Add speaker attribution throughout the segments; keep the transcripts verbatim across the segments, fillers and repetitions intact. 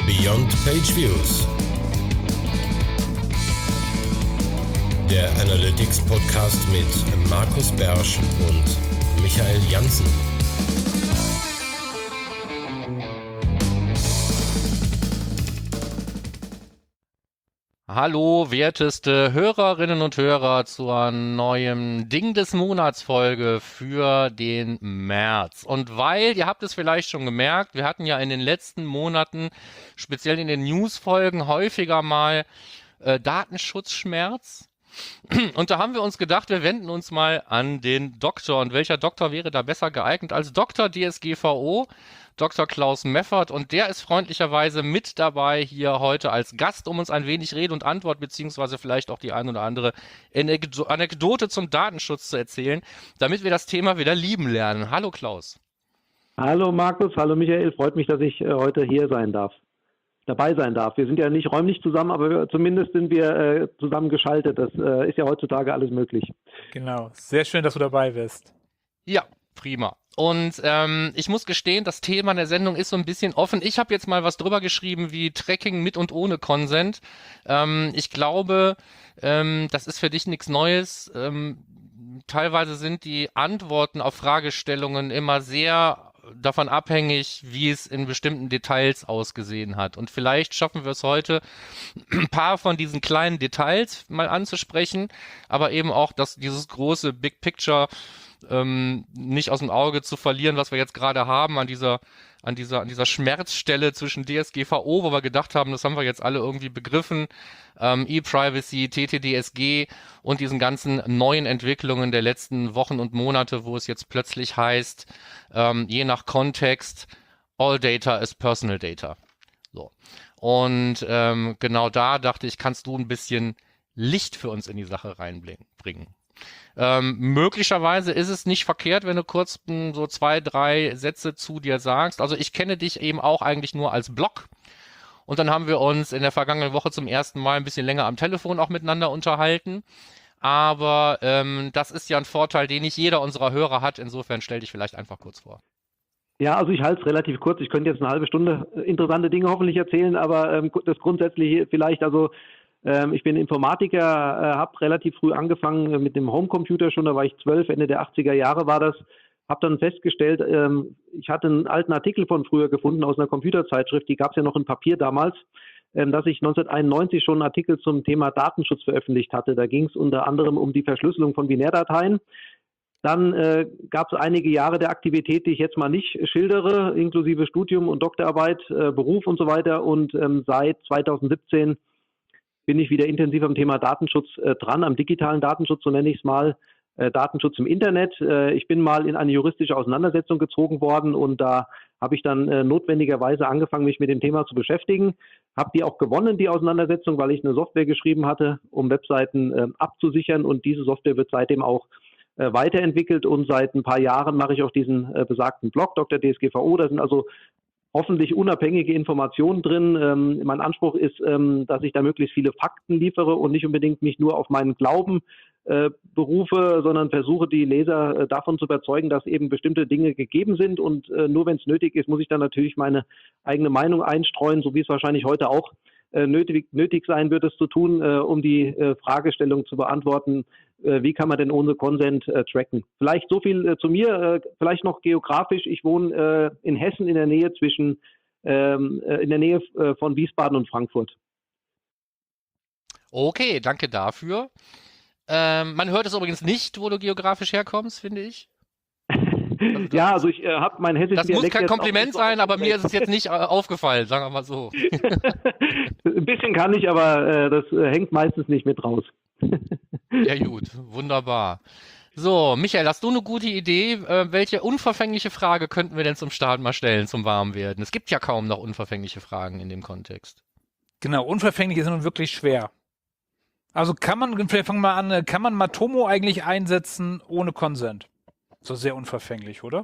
Speaker 1: Beyond Page Views, der Analytics Podcast mit Markus Bersch und Michael Janssen.
Speaker 2: Hallo, werteste Hörerinnen und Hörer zur neuen Ding des Monats Folge für den März. Und weil, ihr habt es vielleicht schon gemerkt, wir hatten ja in den letzten Monaten, speziell in den News-Folgen, häufiger mal äh, Datenschutzschmerz. Und da haben wir uns gedacht, wir wenden uns mal an den Doktor. Und welcher Doktor wäre da besser geeignet als Doktor D S G V O, Doktor Klaus Meffert. Und der ist freundlicherweise mit dabei hier heute als Gast, um uns ein wenig Rede und Antwort, beziehungsweise vielleicht auch die ein oder andere Anekdote zum Datenschutz zu erzählen, damit wir das Thema wieder lieben lernen. Hallo Klaus.
Speaker 3: Hallo Markus, hallo Michael. Freut mich, dass ich äh, heute hier sein darf. dabei sein darf. Wir sind ja nicht räumlich zusammen, aber wir, zumindest sind wir äh, zusammen geschaltet. Das äh, ist ja heutzutage alles möglich.
Speaker 4: Genau, sehr schön, dass du dabei bist.
Speaker 2: Ja, prima. Und ähm, ich muss gestehen, das Thema der Sendung ist so ein bisschen offen. Ich habe jetzt mal was drüber geschrieben wie Tracking mit und ohne Consent. Ähm, ich glaube, ähm, das ist für dich nichts Neues. Ähm, teilweise sind die Antworten auf Fragestellungen immer sehr davon abhängig, wie es in bestimmten Details ausgesehen hat. Und vielleicht schaffen wir es heute, ein paar von diesen kleinen Details mal anzusprechen, aber eben auch das, dieses große Big Picture ähm, nicht aus dem Auge zu verlieren, was wir jetzt gerade haben an dieser, an dieser, an dieser Schmerzstelle zwischen D S G V O, wo wir gedacht haben, das haben wir jetzt alle irgendwie begriffen, ähm, E-Privacy, T T D S G und diesen ganzen neuen Entwicklungen der letzten Wochen und Monate, wo es jetzt plötzlich heißt, ähm, je nach Kontext, all data is personal data. So. Und ähm, genau da dachte ich, kannst du ein bisschen Licht für uns in die Sache reinbringen. Ähm, möglicherweise ist es nicht verkehrt, wenn du kurz m, so zwei, drei Sätze zu dir sagst. Also ich kenne dich eben auch eigentlich nur als Blog. Und dann haben wir uns in der vergangenen Woche zum ersten Mal ein bisschen länger am Telefon auch miteinander unterhalten. Aber ähm, das ist ja ein Vorteil, den nicht jeder unserer Hörer hat. Insofern stell dich vielleicht einfach kurz vor.
Speaker 3: Ja, also ich halte es relativ kurz. Ich könnte jetzt eine halbe Stunde interessante Dinge hoffentlich erzählen, aber ähm, das Grundsätzliche vielleicht, also ähm, ich bin Informatiker, äh, habe relativ früh angefangen äh, mit dem Homecomputer schon, da war ich zwölf, Ende der achtziger Jahre war das. Habe dann festgestellt, ähm, ich hatte einen alten Artikel von früher gefunden aus einer Computerzeitschrift, die gab es ja noch in Papier damals, ähm, dass ich neunzehnhunderteinundneunzig schon einen Artikel zum Thema Datenschutz veröffentlicht hatte. Da ging es unter anderem um die Verschlüsselung von Binärdateien. Dann äh, gab es einige Jahre der Aktivität, die ich jetzt mal nicht schildere, inklusive Studium und Doktorarbeit, äh, Beruf und so weiter. Und ähm, seit zweitausendsiebzehn bin ich wieder intensiv am Thema Datenschutz äh, dran, am digitalen Datenschutz, so nenne ich es mal, äh, Datenschutz im Internet. Äh, ich bin mal in eine juristische Auseinandersetzung gezogen worden und da habe ich dann äh, notwendigerweise angefangen, mich mit dem Thema zu beschäftigen. Habe die auch gewonnen, die Auseinandersetzung, weil ich eine Software geschrieben hatte, um Webseiten äh, abzusichern, und diese Software wird seitdem auch äh, weiterentwickelt, und seit ein paar Jahren mache ich auch diesen äh, besagten Blog, Doktor D S G V O. Da sind also hoffentlich unabhängige Informationen drin. Ähm, mein Anspruch ist, ähm, dass ich da möglichst viele Fakten liefere und nicht unbedingt mich nur auf meinen Glauben äh, berufe, sondern versuche, die Leser äh, davon zu überzeugen, dass eben bestimmte Dinge gegeben sind, und äh, nur wenn es nötig ist, muss ich dann natürlich meine eigene Meinung einstreuen, so wie es wahrscheinlich heute auch äh, nötig, nötig sein wird, es zu tun, äh, um die äh, Fragestellung zu beantworten, äh, wie kann man denn ohne Consent äh, tracken. Vielleicht so viel äh, zu mir, äh, vielleicht noch geografisch. Ich wohne äh, in Hessen in der Nähe zwischen, ähm, äh, in der Nähe äh, von Wiesbaden und Frankfurt.
Speaker 2: Okay, danke dafür. Ähm, man hört es übrigens nicht, wo du geografisch herkommst, finde ich.
Speaker 3: Also ja, also ich äh, habe mein hessisches
Speaker 2: Das muss kein Kompliment sein, aber mir ist es jetzt nicht äh, aufgefallen, sagen wir mal so.
Speaker 3: Ein bisschen kann ich, aber äh, das äh, hängt meistens nicht mit raus.
Speaker 2: Ja gut, wunderbar. So, Michael, hast du eine gute Idee? Äh, welche unverfängliche Frage könnten wir denn zum Start mal stellen, zum Warmwerden? Es gibt ja kaum noch unverfängliche Fragen in dem Kontext.
Speaker 4: Genau, unverfänglich ist nun wirklich schwer. Also kann man, vielleicht fangen wir mal an, kann man Matomo eigentlich einsetzen ohne Consent? So sehr unverfänglich, oder?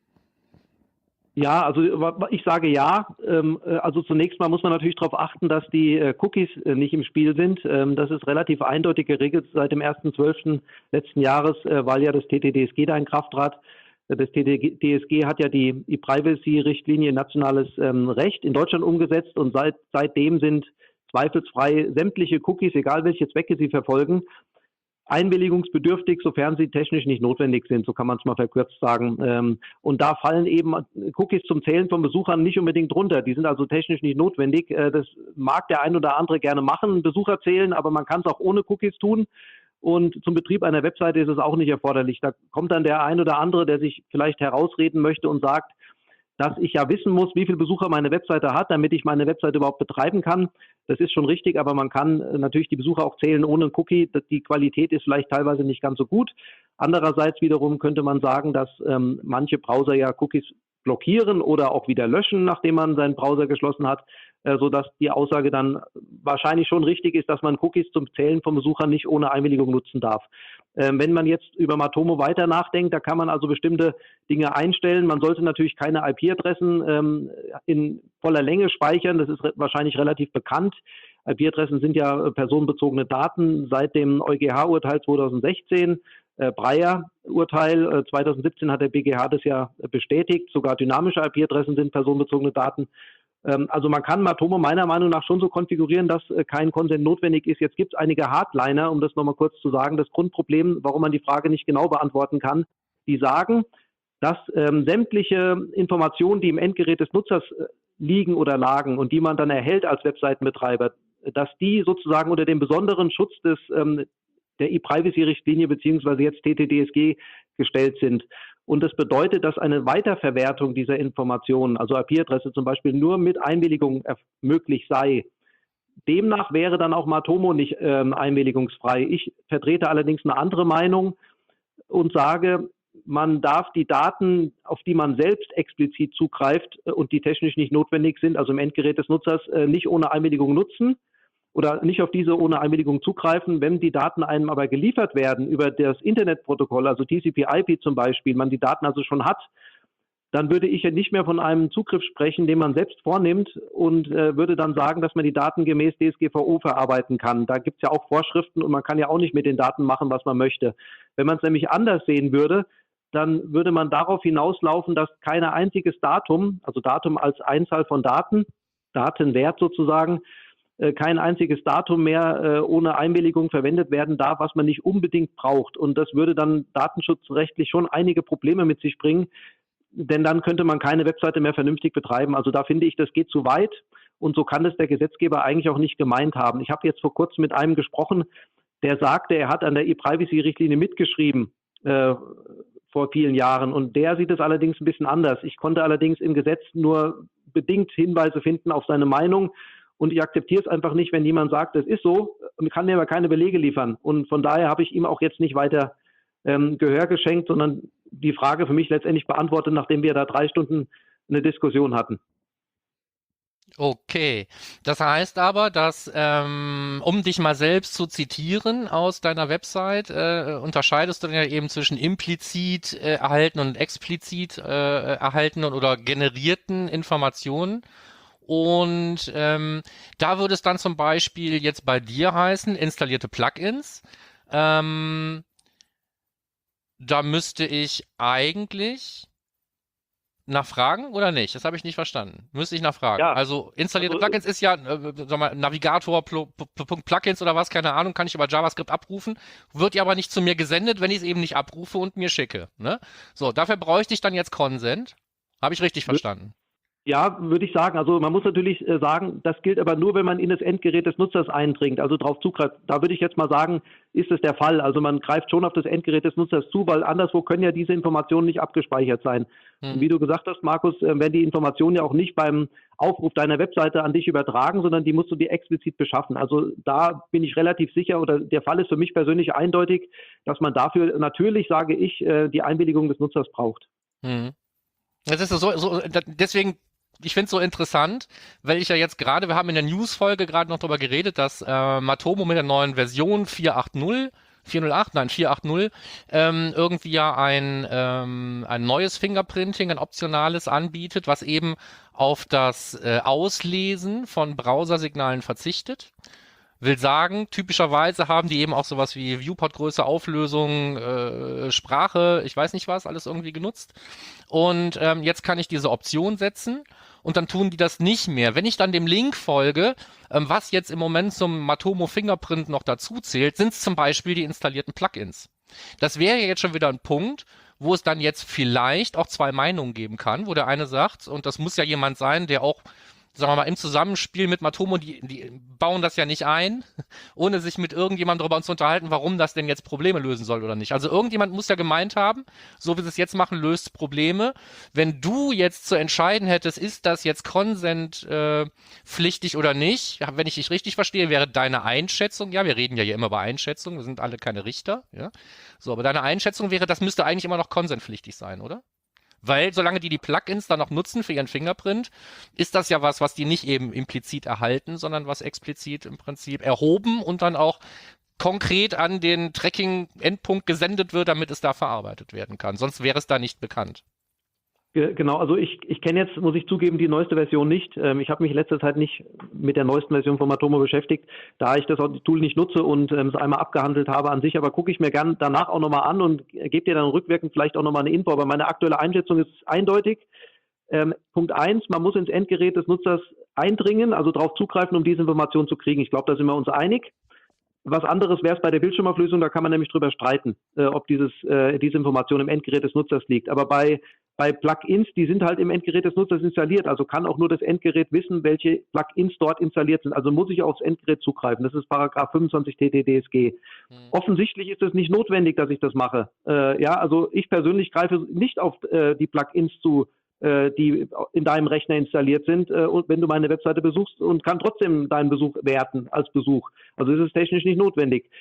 Speaker 3: Ja, also ich sage ja. Also zunächst mal muss man natürlich darauf achten, dass die Cookies nicht im Spiel sind. Das ist relativ eindeutig geregelt seit dem ersten zwölften letzten Jahres, weil ja das T T D S G da in Kraft trat. Das T D S G hat ja die E-Privacy-Richtlinie nationales ähm, Recht in Deutschland umgesetzt und seit, seitdem sind zweifelsfrei sämtliche Cookies, egal welche Zwecke sie verfolgen, einwilligungsbedürftig, sofern sie technisch nicht notwendig sind, so kann man es mal verkürzt sagen. Und da fallen eben Cookies zum Zählen von Besuchern nicht unbedingt drunter. Die sind also technisch nicht notwendig. Das mag der ein oder andere gerne machen, Besucher zählen, aber man kann es auch ohne Cookies tun. Und zum Betrieb einer Webseite ist es auch nicht erforderlich. Da kommt dann der ein oder andere, der sich vielleicht herausreden möchte und sagt, dass ich ja wissen muss, wie viele Besucher meine Webseite hat, damit ich meine Webseite überhaupt betreiben kann. Das ist schon richtig, aber man kann natürlich die Besucher auch zählen ohne Cookie. Die Qualität ist vielleicht teilweise nicht ganz so gut. Andererseits wiederum könnte man sagen, dass ähm, manche Browser ja Cookies blockieren oder auch wieder löschen, nachdem man seinen Browser geschlossen hat, äh, sodass die Aussage dann wahrscheinlich schon richtig ist, dass man Cookies zum Zählen von Besuchern nicht ohne Einwilligung nutzen darf. Ähm, wenn man jetzt über Matomo weiter nachdenkt, da kann man also bestimmte Dinge einstellen. Man sollte natürlich keine I P-Adressen ähm, in voller Länge speichern. Das ist re- wahrscheinlich relativ bekannt. I P-Adressen sind ja äh, personenbezogene Daten seit dem EuGH-Urteil zweitausendsechzehn. Äh, Breyer-Urteil äh, zweitausendsiebzehn hat der B G H das ja äh, bestätigt. Sogar dynamische I P-Adressen sind personenbezogene Daten. Ähm, also man kann Matomo meiner Meinung nach schon so konfigurieren, dass äh, kein Consent notwendig ist. Jetzt gibt es einige Hardliner, um das nochmal kurz zu sagen. Das Grundproblem, warum man die Frage nicht genau beantworten kann, die sagen, dass ähm, sämtliche Informationen, die im Endgerät des Nutzers äh, liegen oder lagen und die man dann erhält als Webseitenbetreiber, dass die sozusagen unter dem besonderen Schutz des ähm, der E-Privacy-Richtlinie beziehungsweise jetzt T T D S G gestellt sind. Und das bedeutet, dass eine Weiterverwertung dieser Informationen, also I P-Adresse zum Beispiel, nur mit Einwilligung möglich sei. Demnach wäre dann auch Matomo nicht ähm, einwilligungsfrei. Ich vertrete allerdings eine andere Meinung und sage, man darf die Daten, auf die man selbst explizit zugreift und die technisch nicht notwendig sind, also im Endgerät des Nutzers, äh, nicht ohne Einwilligung nutzen oder nicht auf diese ohne Einwilligung zugreifen. Wenn die Daten einem aber geliefert werden über das Internetprotokoll, also T C P I P zum Beispiel, man die Daten also schon hat, dann würde ich ja nicht mehr von einem Zugriff sprechen, den man selbst vornimmt und äh, würde dann sagen, dass man die Daten gemäß D S G V O verarbeiten kann. Da gibt es ja auch Vorschriften und man kann ja auch nicht mit den Daten machen, was man möchte. Wenn man es nämlich anders sehen würde, dann würde man darauf hinauslaufen, dass kein einziges Datum, also Datum als Einzahl von Daten, Datenwert sozusagen, kein einziges Datum mehr äh, ohne Einwilligung verwendet werden darf, was man nicht unbedingt braucht. Und das würde dann datenschutzrechtlich schon einige Probleme mit sich bringen, denn dann könnte man keine Webseite mehr vernünftig betreiben. Also da finde ich, das geht zu weit und so kann das der Gesetzgeber eigentlich auch nicht gemeint haben. Ich habe jetzt vor kurzem mit einem gesprochen, der sagte, er hat an der E-Privacy-Richtlinie mitgeschrieben äh, vor vielen Jahren und der sieht es allerdings ein bisschen anders. Ich konnte allerdings im Gesetz nur bedingt Hinweise finden auf seine Meinung. Und ich akzeptiere es einfach nicht, wenn jemand sagt, das ist so, und kann mir aber keine Belege liefern. Und von daher habe ich ihm auch jetzt nicht weiter ähm, Gehör geschenkt, sondern die Frage für mich letztendlich beantwortet, nachdem wir da drei Stunden eine Diskussion hatten.
Speaker 2: Okay, das heißt aber, dass, ähm, um dich mal selbst zu zitieren aus deiner Website, äh, unterscheidest du dann ja eben zwischen implizit äh, erhaltenen und explizit äh, erhaltenen oder generierten Informationen. Und ähm, da würde es dann zum Beispiel jetzt bei dir heißen, installierte Plugins. Ähm, da müsste ich eigentlich nachfragen oder nicht? Das habe ich nicht verstanden. Müsste ich nachfragen. Ja, also installierte also, Plugins ist ja, äh, sag mal, Navigator, Plugins oder was, keine Ahnung, kann ich über JavaScript abrufen, wird ja aber nicht zu mir gesendet, wenn ich es eben nicht abrufe und mir schicke. Ne? So, dafür bräuchte ich dann jetzt Consent. Habe ich richtig verstanden?
Speaker 3: Ja, würde ich sagen. Also man muss natürlich äh, sagen, das gilt aber nur, wenn man in das Endgerät des Nutzers eindringt, also darauf zugreift. Da würde ich jetzt mal sagen, ist es der Fall. Also man greift schon auf das Endgerät des Nutzers zu, weil anderswo können ja diese Informationen nicht abgespeichert sein. Hm. Und wie du gesagt hast, Markus, äh, werden die Informationen ja auch nicht beim Aufruf deiner Webseite an dich übertragen, sondern die musst du dir explizit beschaffen. Also da bin ich relativ sicher, oder der Fall ist für mich persönlich eindeutig, dass man dafür natürlich, sage ich, äh, die Einwilligung des Nutzers braucht.
Speaker 2: Hm. Das ist so, so deswegen ich finde es so interessant, weil ich ja jetzt gerade, wir haben in der News-Folge gerade noch darüber geredet, dass äh, Matomo mit der neuen Version vier Punkt achtzig, vier Punkt null acht, nein, vier Punkt achtzig, ähm, irgendwie ja ein, ähm, ein neues Fingerprinting, ein optionales anbietet, was eben auf das äh, Auslesen von Browsersignalen verzichtet. Will sagen, typischerweise haben die eben auch sowas wie Viewport-Größe, Auflösung, äh, Sprache, ich weiß nicht was, alles irgendwie genutzt. Und ähm, jetzt kann ich diese Option setzen und dann tun die das nicht mehr. Wenn ich dann dem Link folge, ähm, was jetzt im Moment zum Matomo Fingerprint noch dazu zählt, sind es zum Beispiel die installierten Plugins. Das wäre ja jetzt schon wieder ein Punkt, wo es dann jetzt vielleicht auch zwei Meinungen geben kann, wo der eine sagt, und das muss ja jemand sein, der auch, sagen wir mal, im Zusammenspiel mit Matomo, die, die bauen das ja nicht ein, ohne sich mit irgendjemandem darüber zu unterhalten, warum das denn jetzt Probleme lösen soll oder nicht. Also irgendjemand muss ja gemeint haben, so wie sie es jetzt machen, löst Probleme. Wenn du jetzt zu entscheiden hättest, ist das jetzt Consent äh, pflichtig oder nicht, wenn ich dich richtig verstehe, wäre deine Einschätzung, ja, wir reden ja hier immer über Einschätzung, wir sind alle keine Richter, ja, so, aber deine Einschätzung wäre, das müsste eigentlich immer noch Consent-pflichtig sein, oder? Weil solange die die Plugins dann noch nutzen für ihren Fingerprint, ist das ja was, was die nicht eben implizit erhalten, sondern was explizit im Prinzip erhoben und dann auch konkret an den Tracking-Endpunkt gesendet wird, damit es da verarbeitet werden kann. Sonst wäre es da nicht bekannt.
Speaker 3: Genau, also ich, ich kenne jetzt, muss ich zugeben, die neueste Version nicht. Ähm, ich habe mich in letzter Zeit nicht mit der neuesten Version von Matomo beschäftigt, da ich das Tool nicht nutze und ähm, es einmal abgehandelt habe an sich, aber gucke ich mir gern danach auch nochmal an und gebe dir dann rückwirkend vielleicht auch nochmal eine Info. Aber meine aktuelle Einschätzung ist eindeutig. Ähm, Punkt eins, man muss ins Endgerät des Nutzers eindringen, also darauf zugreifen, um diese Information zu kriegen. Ich glaube, da sind wir uns einig. Was anderes wäre es bei der Bildschirmauflösung, da kann man nämlich drüber streiten, äh, ob dieses, äh, diese Information im Endgerät des Nutzers liegt. Aber bei, bei Plugins, die sind halt im Endgerät des Nutzers installiert, also kann auch nur das Endgerät wissen, welche Plugins dort installiert sind. Also muss ich aufs Endgerät zugreifen. Das ist Paragraph fünfundzwanzig T T D S G. Mhm. Offensichtlich ist es nicht notwendig, dass ich das mache. Äh, ja, also ich persönlich greife nicht auf äh, die Plugins zu, die in deinem Rechner installiert sind, wenn du meine Webseite besuchst, und kann trotzdem deinen Besuch werten als Besuch. Also ist es technisch nicht notwendig.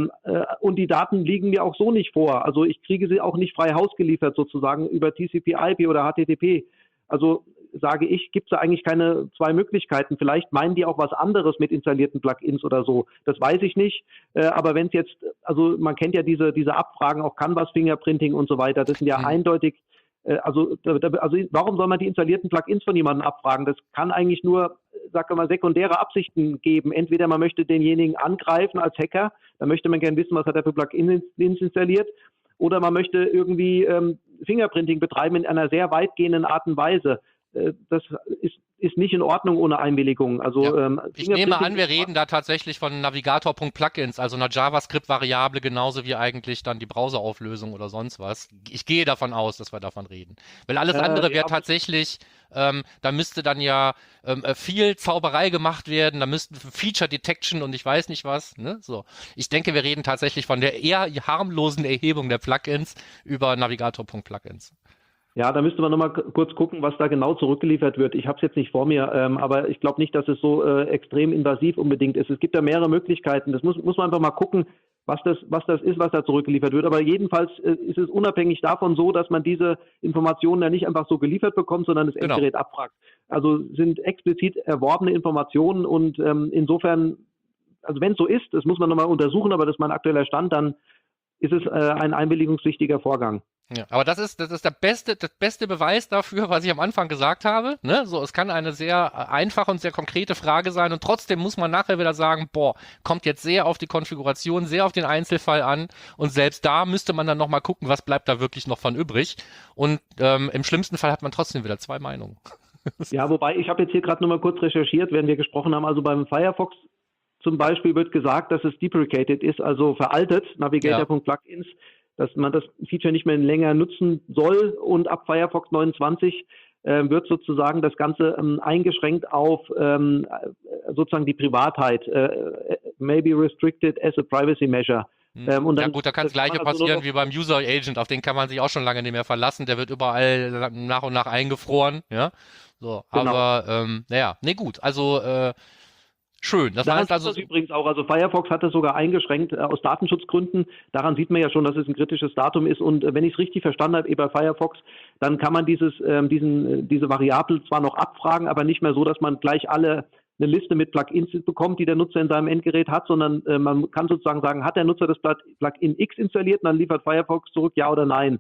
Speaker 3: Und die Daten liegen mir auch so nicht vor. Also ich kriege sie auch nicht frei Haus geliefert sozusagen über T C P I P oder H T T P. Also sage ich, gibt es da eigentlich keine zwei Möglichkeiten. Vielleicht meinen die auch was anderes mit installierten Plugins oder so. Das weiß ich nicht. Aber wenn es jetzt, also man kennt ja diese, diese Abfragen, auch Canvas Fingerprinting und so weiter, das sind ja mhm. eindeutig. Also, also warum soll man die installierten Plugins von jemandem abfragen? Das kann eigentlich nur, sag mal, sekundäre Absichten geben. Entweder man möchte denjenigen angreifen als Hacker, da möchte man gerne wissen, was hat er für Plugins installiert, oder man möchte irgendwie ähm, Fingerprinting betreiben in einer sehr weitgehenden Art und Weise. Äh, das ist, ist nicht in Ordnung ohne Einwilligung. Also,
Speaker 2: ja.
Speaker 3: ähm,
Speaker 2: ich nehme an, wir reden da tatsächlich von Navigator.plugins, also einer JavaScript-Variable, genauso wie eigentlich dann die Browserauflösung oder sonst was. Ich gehe davon aus, dass wir davon reden. Weil alles andere äh, wäre ja, tatsächlich, ähm, da müsste dann ja ähm, viel Zauberei gemacht werden, da müssten Feature Detection und ich weiß nicht was. Ne? So. Ich denke, wir reden tatsächlich von der eher harmlosen Erhebung der Plugins über Navigator.plugins.
Speaker 3: Ja, da müsste man nochmal kurz gucken, was da genau zurückgeliefert wird. Ich habe es jetzt nicht vor mir, ähm, aber ich glaube nicht, dass es so äh, extrem invasiv unbedingt ist. Es gibt da mehrere Möglichkeiten. Das muss, muss man einfach mal gucken, was das, was das ist, was da zurückgeliefert wird. Aber jedenfalls äh, ist es unabhängig davon so, dass man diese Informationen ja nicht einfach so geliefert bekommt, sondern das
Speaker 2: genau.
Speaker 3: Endgerät abfragt. Also sind explizit erworbene Informationen und ähm, insofern, also wenn es so ist, das muss man nochmal untersuchen, aber das ist mein aktueller Stand, dann ist es äh, ein einwilligungspflichtiger Vorgang.
Speaker 2: Ja, aber das ist, das ist der beste, das beste Beweis dafür, was ich am Anfang gesagt habe. Ne? So, es kann eine sehr einfache und sehr konkrete Frage sein und trotzdem muss man nachher wieder sagen, boah, kommt jetzt sehr auf die Konfiguration, sehr auf den Einzelfall an und selbst da müsste man dann nochmal gucken, was bleibt da wirklich noch von übrig. Und ähm, im schlimmsten Fall hat man trotzdem wieder zwei Meinungen.
Speaker 3: Ja, wobei, ich habe jetzt hier gerade nochmal kurz recherchiert, während wir gesprochen haben, also beim Firefox zum Beispiel wird gesagt, dass es deprecated ist, also veraltet, Navigator.plugins, ja. dass man das Feature nicht mehr länger nutzen soll und ab Firefox neunundzwanzig äh, wird sozusagen das Ganze ähm, eingeschränkt auf ähm, sozusagen die Privatheit, äh, maybe restricted as a privacy measure.
Speaker 2: Hm. Ähm, und dann, ja gut, da kann das Gleiche passieren also wie beim User Agent, auf den kann man sich auch schon lange nicht mehr verlassen, der wird überall nach und nach eingefroren, ja, so, genau. Aber ähm, naja, nee gut, also äh, schön. Das
Speaker 3: Daran
Speaker 2: heißt also
Speaker 3: das übrigens auch, also Firefox hat das sogar eingeschränkt äh, aus Datenschutzgründen. Daran sieht man ja schon, dass es ein kritisches Datum ist. Und äh, wenn ich es richtig verstanden habe, eh bei Firefox, dann kann man dieses, ähm, diesen, diese Variable zwar noch abfragen, aber nicht mehr so, dass man gleich alle eine Liste mit Plugins bekommt, die der Nutzer in seinem Endgerät hat, sondern äh, man kann sozusagen sagen, hat der Nutzer das Plugin X installiert und dann liefert Firefox zurück, ja oder nein.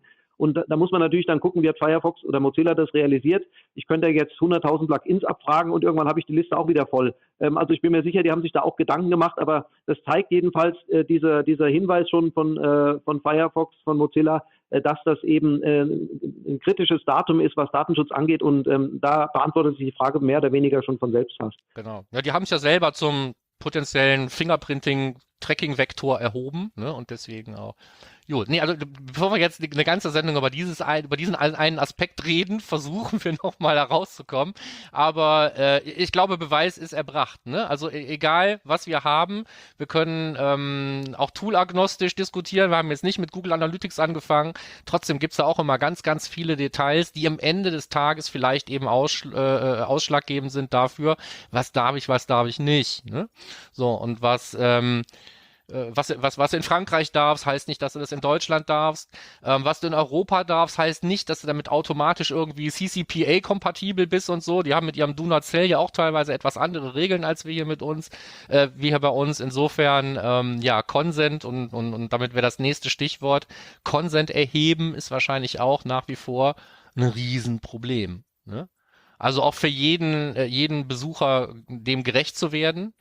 Speaker 3: Und da, da muss man natürlich dann gucken, wie hat Firefox oder Mozilla das realisiert. Ich könnte jetzt hunderttausend Plugins abfragen und irgendwann habe ich die Liste auch wieder voll. Ähm, also ich bin mir sicher, die haben sich da auch Gedanken gemacht, aber das zeigt jedenfalls äh, dieser, dieser Hinweis schon von, äh, von Firefox, von Mozilla, äh, dass das eben äh, ein kritisches Datum ist, was Datenschutz angeht, und ähm, da beantwortet sich die Frage mehr oder weniger schon von selbst fast.
Speaker 2: Genau. Ja, die haben es ja selber zum potenziellen Fingerprinting-Tracking-Vektor erhoben, ne? Und deswegen auch. Gut, nee, also bevor wir jetzt eine ganze Sendung über dieses ein, über diesen einen Aspekt reden, versuchen wir nochmal da rauszukommen. Aber äh, ich glaube, Beweis ist erbracht. Ne? Also e egal, was wir haben, wir können ähm, auch toolagnostisch diskutieren. Wir haben jetzt nicht mit Google Analytics angefangen. Trotzdem gibt es da auch immer ganz, ganz viele Details, die am Ende des Tages vielleicht eben ausschl äh, ausschlaggebend sind dafür, was darf ich, was darf ich nicht. Ne? So, und was ähm, Was, was, was in Frankreich darfst, heißt nicht, dass du das in Deutschland darfst. Ähm, was du in Europa darfst, heißt nicht, dass du damit automatisch irgendwie C C P A-kompatibel bist und so. Die haben mit ihrem Do Not Sell ja auch teilweise etwas andere Regeln als wir hier mit uns, äh, wie hier bei uns. Insofern, ähm, ja, Consent und, und, und damit wäre das nächste Stichwort. Consent erheben ist wahrscheinlich auch nach wie vor ein Riesenproblem. Ne? Also auch für jeden, äh, jeden Besucher, dem gerecht zu werden.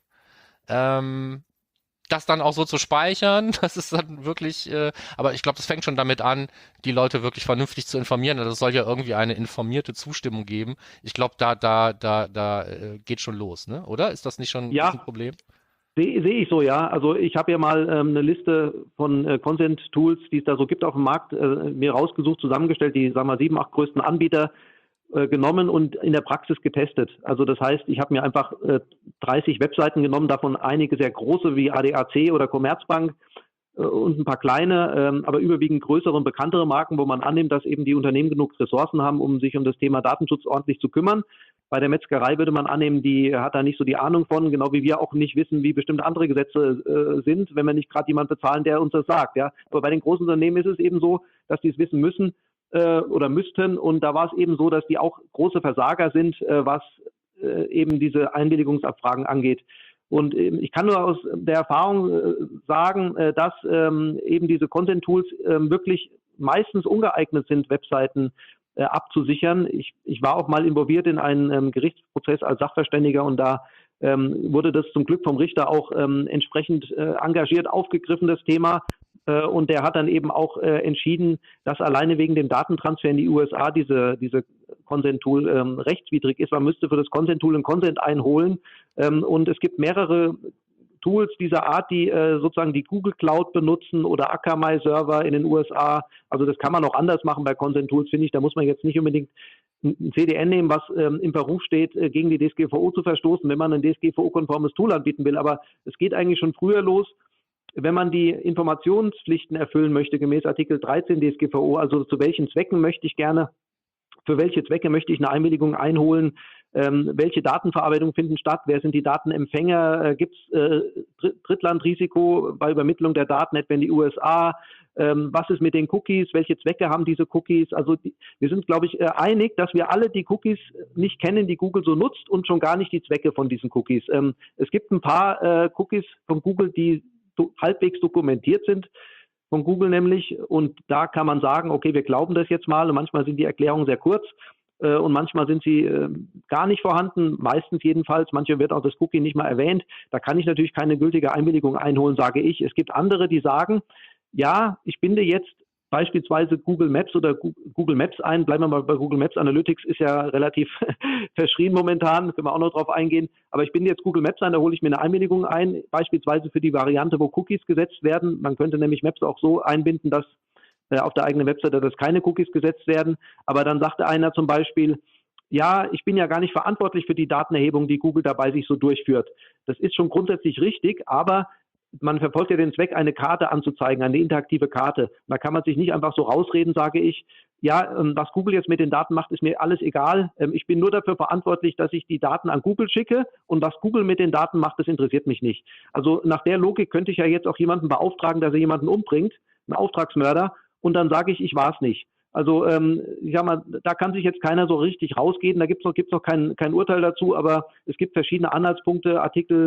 Speaker 2: Ähm, das dann auch so zu speichern, das ist dann wirklich, äh, aber ich glaube, das fängt schon damit an, die Leute wirklich vernünftig zu informieren. Also es soll ja irgendwie eine informierte Zustimmung geben. Ich glaube, da, da, da, da äh, geht schon los, ne? Oder? Ist das nicht schon
Speaker 3: ja.
Speaker 2: ein Problem?
Speaker 3: Sehe seh ich so, ja. Also ich habe ja mal ähm, eine Liste von äh, Consent-Tools, die es da so gibt auf dem Markt, äh, mir rausgesucht, zusammengestellt, die, sagen wir mal, sieben, acht größten Anbieter äh, genommen und in der Praxis getestet. Also das heißt, ich habe mir einfach äh, dreißig Webseiten genommen, davon einige sehr große wie A D A C oder Commerzbank äh, und ein paar kleine, ähm, aber überwiegend größere und bekanntere Marken, wo man annimmt, dass eben die Unternehmen genug Ressourcen haben, um sich um das Thema Datenschutz ordentlich zu kümmern. Bei der Metzgerei würde man annehmen, die hat da nicht so die Ahnung von, genau wie wir auch nicht wissen, wie bestimmte andere Gesetze äh, sind, wenn wir nicht gerade jemanden bezahlen, der uns das sagt. Ja. Aber bei den großen Unternehmen ist es eben so, dass die es wissen müssen äh, oder müssten. Und da war es eben so, dass die auch große Versager sind, äh, was äh, eben diese Einwilligungsabfragen angeht. Und äh, ich kann nur aus der Erfahrung äh, sagen, äh, dass ähm, eben diese Content-Tools äh, wirklich meistens ungeeignet sind, Webseiten Äh, abzusichern. Ich, ich war auch mal involviert in einen ähm, Gerichtsprozess als Sachverständiger und da ähm, wurde das zum Glück vom Richter auch ähm, entsprechend äh, engagiert aufgegriffen, das Thema. Äh, und der hat dann eben auch äh, entschieden, dass alleine wegen dem Datentransfer in die U S A diese, diese Consent-Tool ähm, rechtswidrig ist. Man müsste für das Consent-Tool ein Consent einholen. Ähm, und es gibt mehrere Tools dieser Art, die äh, sozusagen die Google Cloud benutzen oder Akamai-Server in den U S A. Also das kann man auch anders machen bei Consent-Tools, finde ich. Da muss man jetzt nicht unbedingt ein C D N nehmen, was ähm, im Verruf steht, äh, gegen die D S G V O zu verstoßen, wenn man ein D S G V O-konformes Tool anbieten will. Aber es geht eigentlich schon früher los, wenn man die Informationspflichten erfüllen möchte, gemäß Artikel dreizehn D S G V O, also zu welchen Zwecken möchte ich gerne, für welche Zwecke möchte ich eine Einwilligung einholen, Ähm, welche Datenverarbeitung finden statt, wer sind die Datenempfänger, äh, gibt es äh, Drittlandrisiko bei Übermittlung der Daten etwa in die U S A, ähm, was ist mit den Cookies, welche Zwecke haben diese Cookies, also die, wir sind, glaube ich, äh, einig, dass wir alle die Cookies nicht kennen, die Google so nutzt und schon gar nicht die Zwecke von diesen Cookies. Ähm, es gibt ein paar äh, Cookies von Google, die do, halbwegs dokumentiert sind, von Google nämlich, und da kann man sagen, okay, wir glauben das jetzt mal, und manchmal sind die Erklärungen sehr kurz, und manchmal sind sie äh, gar nicht vorhanden, meistens jedenfalls. Manche wird auch das Cookie nicht mal erwähnt. Da kann ich natürlich keine gültige Einwilligung einholen, sage ich. Es gibt andere, die sagen, ja, ich binde jetzt beispielsweise Google Maps oder Google Maps ein. Bleiben wir mal bei Google Maps. Analytics ist ja relativ verschrien momentan, können wir auch noch drauf eingehen. Aber ich binde jetzt Google Maps ein, da hole ich mir eine Einwilligung ein, beispielsweise für die Variante, wo Cookies gesetzt werden. Man könnte nämlich Maps auch so einbinden, dass auf der eigenen Webseite, dass keine Cookies gesetzt werden. Aber dann sagte einer zum Beispiel, ja, ich bin ja gar nicht verantwortlich für die Datenerhebung, die Google dabei sich so durchführt. Das ist schon grundsätzlich richtig, aber man verfolgt ja den Zweck, eine Karte anzuzeigen, eine interaktive Karte. Da kann man sich nicht einfach so rausreden, sage ich, ja, was Google jetzt mit den Daten macht, ist mir alles egal. Ich bin nur dafür verantwortlich, dass ich die Daten an Google schicke und was Google mit den Daten macht, das interessiert mich nicht. Also nach der Logik könnte ich ja jetzt auch jemanden beauftragen, dass er jemanden umbringt, einen Auftragsmörder, und dann sage ich, ich war es nicht. Also ähm, ich sag mal, da kann sich jetzt keiner so richtig rausgehen, da gibt es noch, gibt's noch kein, kein Urteil dazu, aber es gibt verschiedene Anhaltspunkte, Artikel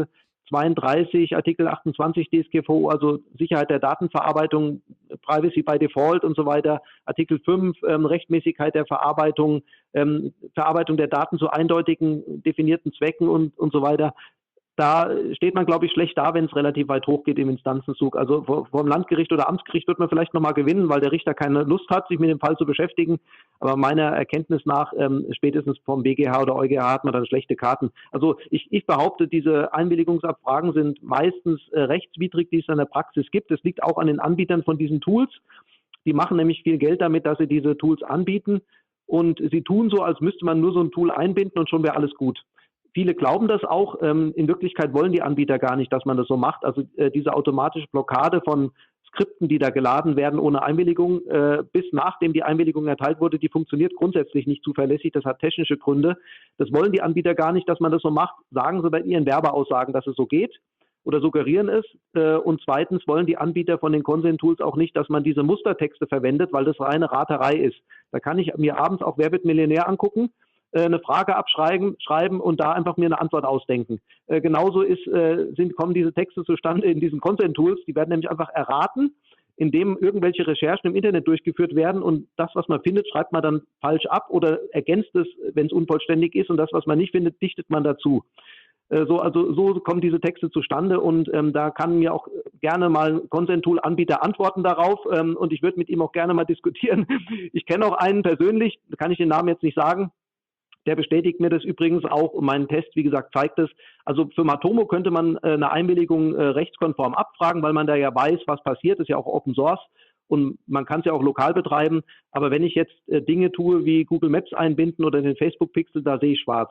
Speaker 3: zweiunddreißig, Artikel achtundzwanzig D S G V O, also Sicherheit der Datenverarbeitung, Privacy by Default und so weiter, Artikel fünf, ähm, Rechtmäßigkeit der Verarbeitung, ähm, Verarbeitung der Daten zu eindeutigen definierten Zwecken und, und so weiter. Da steht man, glaube ich, schlecht da, wenn es relativ weit hoch geht im Instanzenzug. Also vor, vor dem Landgericht oder Amtsgericht wird man vielleicht nochmal gewinnen, weil der Richter keine Lust hat, sich mit dem Fall zu beschäftigen. Aber meiner Erkenntnis nach, ähm, spätestens vom B G H oder EuGH hat man dann schlechte Karten. Also ich, ich behaupte, diese Einwilligungsabfragen sind meistens äh, rechtswidrig, die es in der Praxis gibt. Es liegt auch an den Anbietern von diesen Tools. Die machen nämlich viel Geld damit, dass sie diese Tools anbieten. Und sie tun so, als müsste man nur so ein Tool einbinden und schon wäre alles gut. Viele glauben das auch. Ähm, in Wirklichkeit wollen die Anbieter gar nicht, dass man das so macht. Also äh, diese automatische Blockade von Skripten, die da geladen werden ohne Einwilligung, äh, bis nachdem die Einwilligung erteilt wurde, die funktioniert grundsätzlich nicht zuverlässig. Das hat technische Gründe. Das wollen die Anbieter gar nicht, dass man das so macht. Sagen sie bei ihren Werbeaussagen, dass es so geht oder suggerieren es. Äh, und zweitens wollen die Anbieter von den Consent-Tools auch nicht, dass man diese Mustertexte verwendet, weil das reine Raterei ist. Da kann ich mir abends auch Wer wird Millionär angucken, eine Frage abschreiben schreiben und da einfach mir eine Antwort ausdenken. Äh, genauso ist, äh, sind, kommen diese Texte zustande in diesen Consent-Tools. Die werden nämlich einfach erraten, indem irgendwelche Recherchen im Internet durchgeführt werden und das, was man findet, schreibt man dann falsch ab oder ergänzt es, wenn es unvollständig ist und das, was man nicht findet, dichtet man dazu. Äh, so, also so kommen diese Texte zustande und ähm, da kann mir auch gerne mal ein Consent-Tool-Anbieter antworten darauf ähm, und ich würde mit ihm auch gerne mal diskutieren. Ich kenne auch einen persönlich, da kann ich den Namen jetzt nicht sagen. Der bestätigt mir das übrigens auch und mein Test, wie gesagt, zeigt es. Also für Matomo könnte man äh, eine Einwilligung äh, rechtskonform abfragen, weil man da ja weiß, was passiert, ist ja auch Open Source und man kann es ja auch lokal betreiben. Aber wenn ich jetzt äh, Dinge tue wie Google Maps einbinden oder den Facebook Pixel, da sehe ich schwarz.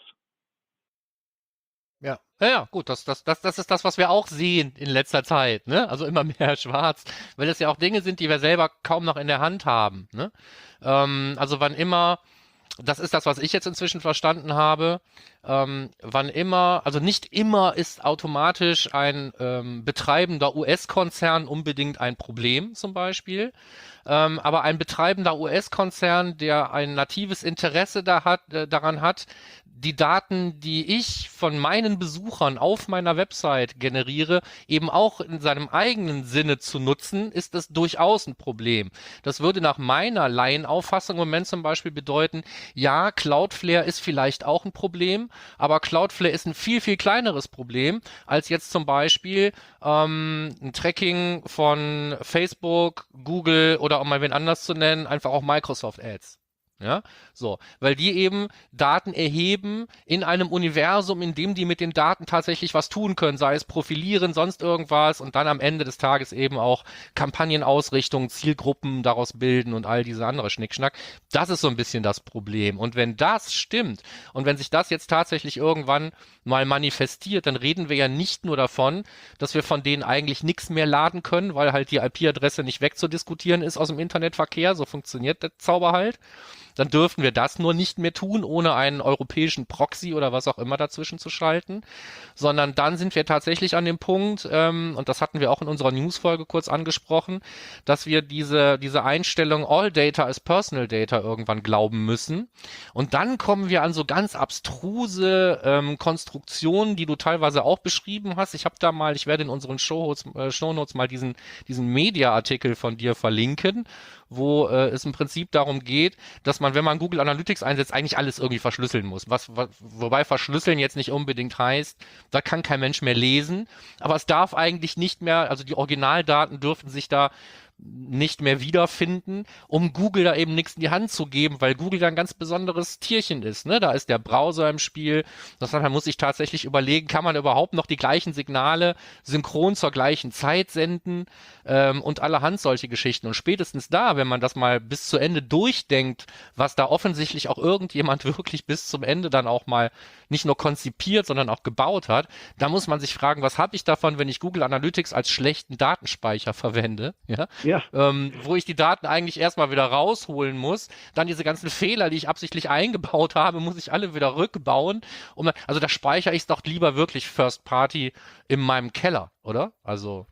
Speaker 2: Ja, ja, ja, gut, das, das, das, das ist das, was wir auch sehen in letzter Zeit, ne? Also immer mehr schwarz, weil es ja auch Dinge sind, die wir selber kaum noch in der Hand haben, ne? Ähm, also wann immer Das ist das, was ich jetzt inzwischen verstanden habe. Ähm, wann immer, also nicht immer ist automatisch ein ähm, betreibender U S-Konzern unbedingt ein Problem, zum Beispiel. Ähm, aber ein betreibender U S-Konzern, der ein natives Interesse da hat, äh, daran hat, die Daten, die ich von meinen Besuchern auf meiner Website generiere, eben auch in seinem eigenen Sinne zu nutzen, ist das durchaus ein Problem. Das würde nach meiner Laienauffassung im Moment zum Beispiel bedeuten, ja, Cloudflare ist vielleicht auch ein Problem, aber Cloudflare ist ein viel, viel kleineres Problem, als jetzt zum Beispiel ähm, ein Tracking von Facebook, Google oder um mal wen anders zu nennen, einfach auch Microsoft Ads. Ja, so, weil die eben Daten erheben in einem Universum, in dem die mit den Daten tatsächlich was tun können, sei es profilieren, sonst irgendwas und dann am Ende des Tages eben auch Kampagnenausrichtungen, Zielgruppen daraus bilden und all diese andere Schnickschnack. Das ist so ein bisschen das Problem. Und wenn das stimmt und wenn sich das jetzt tatsächlich irgendwann mal manifestiert, dann reden wir ja nicht nur davon, dass wir von denen eigentlich nichts mehr laden können, weil halt die I P-Adresse nicht wegzudiskutieren ist aus dem Internetverkehr, so funktioniert der Zauber halt. Dann dürften wir das nur nicht mehr tun, ohne einen europäischen Proxy oder was auch immer dazwischen zu schalten, sondern dann sind wir tatsächlich an dem Punkt, ähm, und das hatten wir auch in unserer Newsfolge kurz angesprochen, dass wir diese, diese Einstellung All Data is Personal Data irgendwann glauben müssen. Und dann kommen wir an so ganz abstruse ähm, Konstruktionen, die du teilweise auch beschrieben hast. Ich habe da mal, ich werde in unseren Shownotes, äh, Shownotes mal diesen, diesen Media-Artikel von dir verlinken, wo äh, es im Prinzip darum geht, dass man, wenn man Google Analytics einsetzt, eigentlich alles irgendwie verschlüsseln muss. Was, was, wobei verschlüsseln jetzt nicht unbedingt heißt, da kann kein Mensch mehr lesen, aber es darf eigentlich nicht mehr, also die Originaldaten dürfen sich da nicht mehr wiederfinden, um Google da eben nichts in die Hand zu geben, weil Google da ein ganz besonderes Tierchen ist, ne? Da ist der Browser im Spiel. Das heißt, man muss sich tatsächlich überlegen, kann man überhaupt noch die gleichen Signale synchron zur gleichen Zeit senden ähm, und allerhand solche Geschichten. Und spätestens da, wenn man das mal bis zu Ende durchdenkt, was da offensichtlich auch irgendjemand wirklich bis zum Ende dann auch mal nicht nur konzipiert, sondern auch gebaut hat, da muss man sich fragen, was habe ich davon, wenn ich Google Analytics als schlechten Datenspeicher verwende, ja? Ja. Ähm, wo ich die Daten eigentlich erstmal wieder rausholen muss. Dann diese ganzen Fehler, die ich absichtlich eingebaut habe, muss ich alle wieder rückbauen. Um, also da speichere ich es doch lieber wirklich First Party in meinem Keller, oder? Also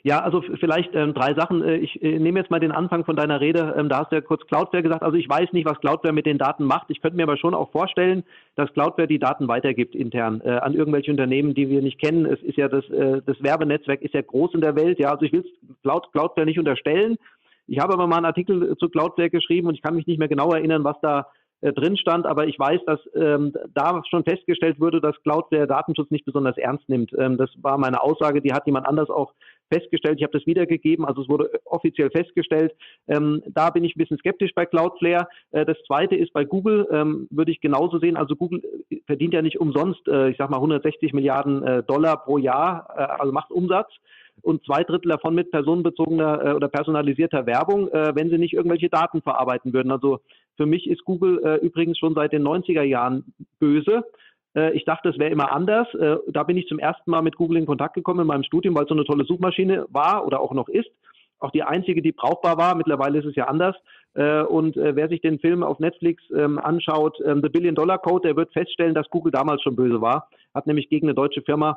Speaker 3: Ja, also f- vielleicht ähm, drei Sachen. Äh, Ich äh, nehme jetzt mal den Anfang von deiner Rede. Ähm, da hast du ja kurz Cloudflare gesagt. Also ich weiß nicht, was Cloudflare mit den Daten macht. Ich könnte mir aber schon auch vorstellen, dass Cloudflare die Daten weitergibt intern äh, an irgendwelche Unternehmen, die wir nicht kennen. Es ist ja das, äh, das Werbenetzwerk ist ja groß in der Welt. Ja, also ich will Cloud, Cloudflare nicht unterstellen. Ich habe aber mal einen Artikel zu Cloudflare geschrieben und ich kann mich nicht mehr genau erinnern, was da äh, drin stand, aber ich weiß, dass ähm, da schon festgestellt wurde, dass Cloudflare Datenschutz nicht besonders ernst nimmt. Ähm, das war meine Aussage, die hat jemand anders auch festgestellt. Ich habe das wiedergegeben, also es wurde offiziell festgestellt. Ähm, da bin ich ein bisschen skeptisch bei Cloudflare. Äh, das Zweite ist bei Google, ähm, würde ich genauso sehen. Also Google verdient ja nicht umsonst, äh, ich sag mal hundertsechzig Milliarden äh, Dollar pro Jahr, äh, also macht Umsatz. Und zwei Drittel davon mit personenbezogener äh, oder personalisierter Werbung, äh, wenn sie nicht irgendwelche Daten verarbeiten würden. Also für mich ist Google äh, übrigens schon seit den neunziger Jahren böse. Äh, ich dachte, es wäre immer anders. Äh, da bin ich zum ersten Mal mit Google in Kontakt gekommen in meinem Studium, weil es so eine tolle Suchmaschine war oder auch noch ist. Auch die einzige, die brauchbar war. Mittlerweile ist es ja anders. Äh, und äh, wer sich den Film auf Netflix ähm, anschaut, ähm, The Billion Dollar Code, der wird feststellen, dass Google damals schon böse war. Hat nämlich gegen eine deutsche Firma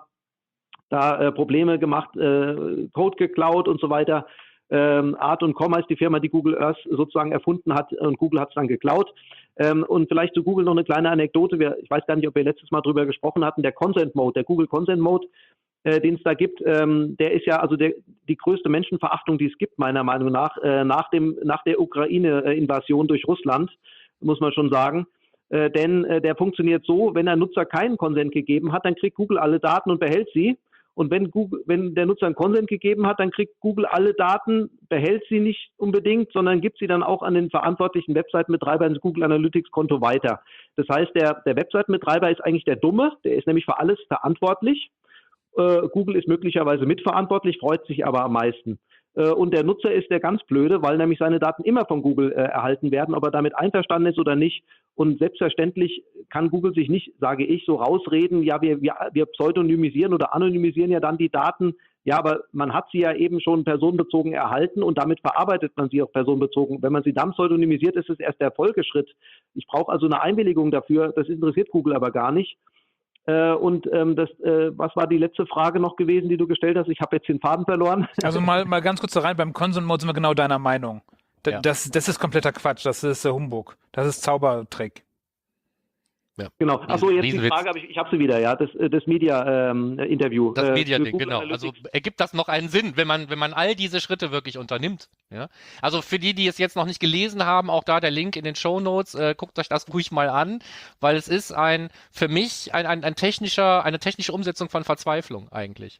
Speaker 3: da äh, Probleme gemacht, äh, Code geklaut und so weiter. Ähm, Art und Com heißt die Firma, die Google Earth sozusagen erfunden hat und Google hat es dann geklaut. Ähm, und vielleicht zu Google noch eine kleine Anekdote. Wir, ich weiß gar nicht, ob wir letztes Mal drüber gesprochen hatten. Der Consent Mode, der Google Consent Mode, äh, den es da gibt, ähm, der ist ja also der, die größte Menschenverachtung, die es gibt, meiner Meinung nach, äh, nach, dem, nach der Ukraine-Invasion durch Russland, muss man schon sagen. Äh, denn äh, der funktioniert so, wenn der Nutzer keinen Consent gegeben hat, dann kriegt Google alle Daten und behält sie. Und wenn Google, wenn der Nutzer einen Consent gegeben hat, dann kriegt Google alle Daten, behält sie nicht unbedingt, sondern gibt sie dann auch an den verantwortlichen Webseitenbetreiber ins Google Analytics Konto weiter. Das heißt, der, der Webseitenbetreiber ist eigentlich der Dumme, der ist nämlich für alles verantwortlich. Äh, Google ist möglicherweise mitverantwortlich, freut sich aber am meisten. Äh, und der Nutzer ist der ganz Blöde, weil nämlich seine Daten immer von Google äh, erhalten werden, ob er damit einverstanden ist oder nicht. Und selbstverständlich kann Google sich nicht, sage ich, so rausreden, ja, wir, wir, wir pseudonymisieren oder anonymisieren ja dann die Daten. Ja, aber man hat sie ja eben schon personenbezogen erhalten und damit verarbeitet man sie auch personenbezogen. Wenn man sie dann pseudonymisiert, ist es erst der Folgeschritt. Ich brauche also eine Einwilligung dafür. Das interessiert Google aber gar nicht. Äh, und ähm, das, äh, was war die letzte Frage noch gewesen, die du gestellt hast? Ich habe jetzt den Faden verloren.
Speaker 4: Also mal, mal ganz kurz da rein, beim Consent Mode sind wir genau deiner Meinung. D-
Speaker 2: Ja.
Speaker 4: das, das ist kompletter Quatsch, das ist äh, Humbug. Das ist Zaubertrick.
Speaker 2: Ja.
Speaker 3: Genau. Achso, jetzt die
Speaker 2: Riesenwitz.
Speaker 3: Frage habe ich, ich habe sie wieder, ja, das, das Media-Interview.
Speaker 2: Das
Speaker 3: äh,
Speaker 2: Media-Ding,
Speaker 3: für Google
Speaker 2: genau. Also
Speaker 3: Analytics.
Speaker 2: ergibt das noch einen Sinn, wenn man, wenn man all diese Schritte wirklich unternimmt. Ja? Also für die, die es jetzt noch nicht gelesen haben, auch da der Link in den Shownotes, äh, guckt euch das ruhig mal an, weil es ist ein, für mich ein, ein, ein technischer, eine technische Umsetzung von Verzweiflung eigentlich.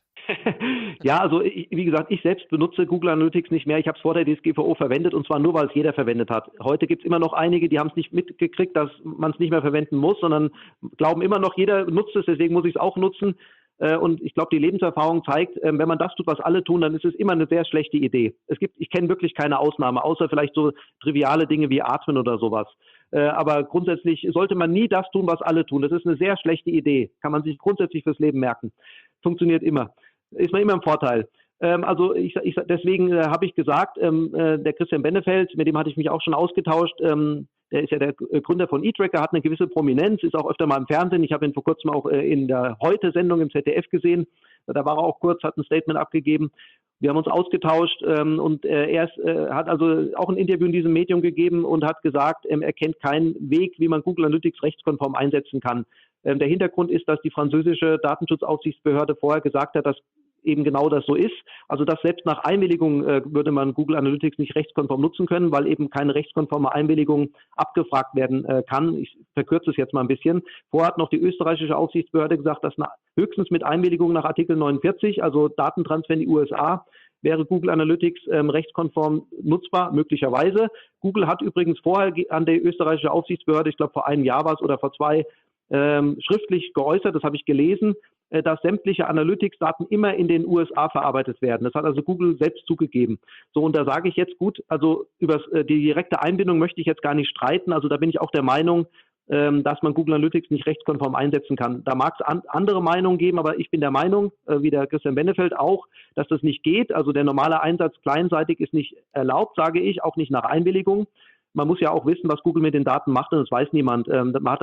Speaker 3: Ja, also ich, wie gesagt, ich selbst benutze Google Analytics nicht mehr. Ich habe es vor der D S G V O verwendet und zwar nur, weil es jeder verwendet hat. Heute gibt es immer noch einige, die haben es nicht mitgekriegt, dass man es nicht mehr verwenden muss, sondern glauben immer noch, jeder nutzt es, deswegen muss ich es auch nutzen. Äh, Und ich glaube, die Lebenserfahrung zeigt, äh, wenn man das tut, was alle tun, dann ist es immer eine sehr schlechte Idee. Es gibt, ich kenne wirklich keine Ausnahme, außer vielleicht so triviale Dinge wie Atmen oder sowas. Äh, Aber grundsätzlich sollte man nie das tun, was alle tun. Das ist eine sehr schlechte Idee. Kann man sich grundsätzlich fürs Leben merken. Funktioniert immer. Ist man immer im Vorteil. Ähm, also ich, ich, deswegen äh, habe ich gesagt, ähm, äh, der Christian Benefeld, mit dem hatte ich mich auch schon ausgetauscht, ähm, der ist ja der Gründer von eTracker, hat eine gewisse Prominenz, ist auch öfter mal im Fernsehen. Ich habe ihn vor kurzem auch äh, in der Heute-Sendung im Z D F gesehen. Da war er auch kurz, hat ein Statement abgegeben. Wir haben uns ausgetauscht ähm, und äh, er ist, äh, hat also auch ein Interview in diesem Medium gegeben und hat gesagt, ähm, er kennt keinen Weg, wie man Google Analytics rechtskonform einsetzen kann. Ähm, der Hintergrund ist, dass die französische Datenschutzaufsichtsbehörde vorher gesagt hat, dass eben genau das so ist. Also dass selbst nach Einwilligung äh, würde man Google Analytics nicht rechtskonform nutzen können, weil eben keine rechtskonforme Einwilligung abgefragt werden äh, kann. Ich verkürze es jetzt mal ein bisschen. Vorher hat noch die österreichische Aufsichtsbehörde gesagt, dass na, höchstens mit Einwilligung nach Artikel neunundvierzig, also Datentransfer in die U S A, wäre Google Analytics ähm, rechtskonform nutzbar, möglicherweise. Google hat übrigens vorher an die österreichische Aufsichtsbehörde, ich glaube vor einem Jahr war es oder vor zwei, ähm, schriftlich geäußert, das habe ich gelesen, äh, dass sämtliche Analytics-Daten immer in den U S A verarbeitet werden. Das hat also Google selbst zugegeben. So, und da sage ich jetzt, gut, also über äh, die direkte Einbindung möchte ich jetzt gar nicht streiten. Also da bin ich auch der Meinung, ähm, dass man Google Analytics nicht rechtskonform einsetzen kann. Da mag es an, andere Meinungen geben, aber ich bin der Meinung, äh, wie der Christian Benefeld auch, dass das nicht geht. Also der normale Einsatz kleinseitig ist nicht erlaubt, sage ich, auch nicht nach Einwilligung. Man muss ja auch wissen, was Google mit den Daten macht und das weiß niemand. Ähm, man hat dann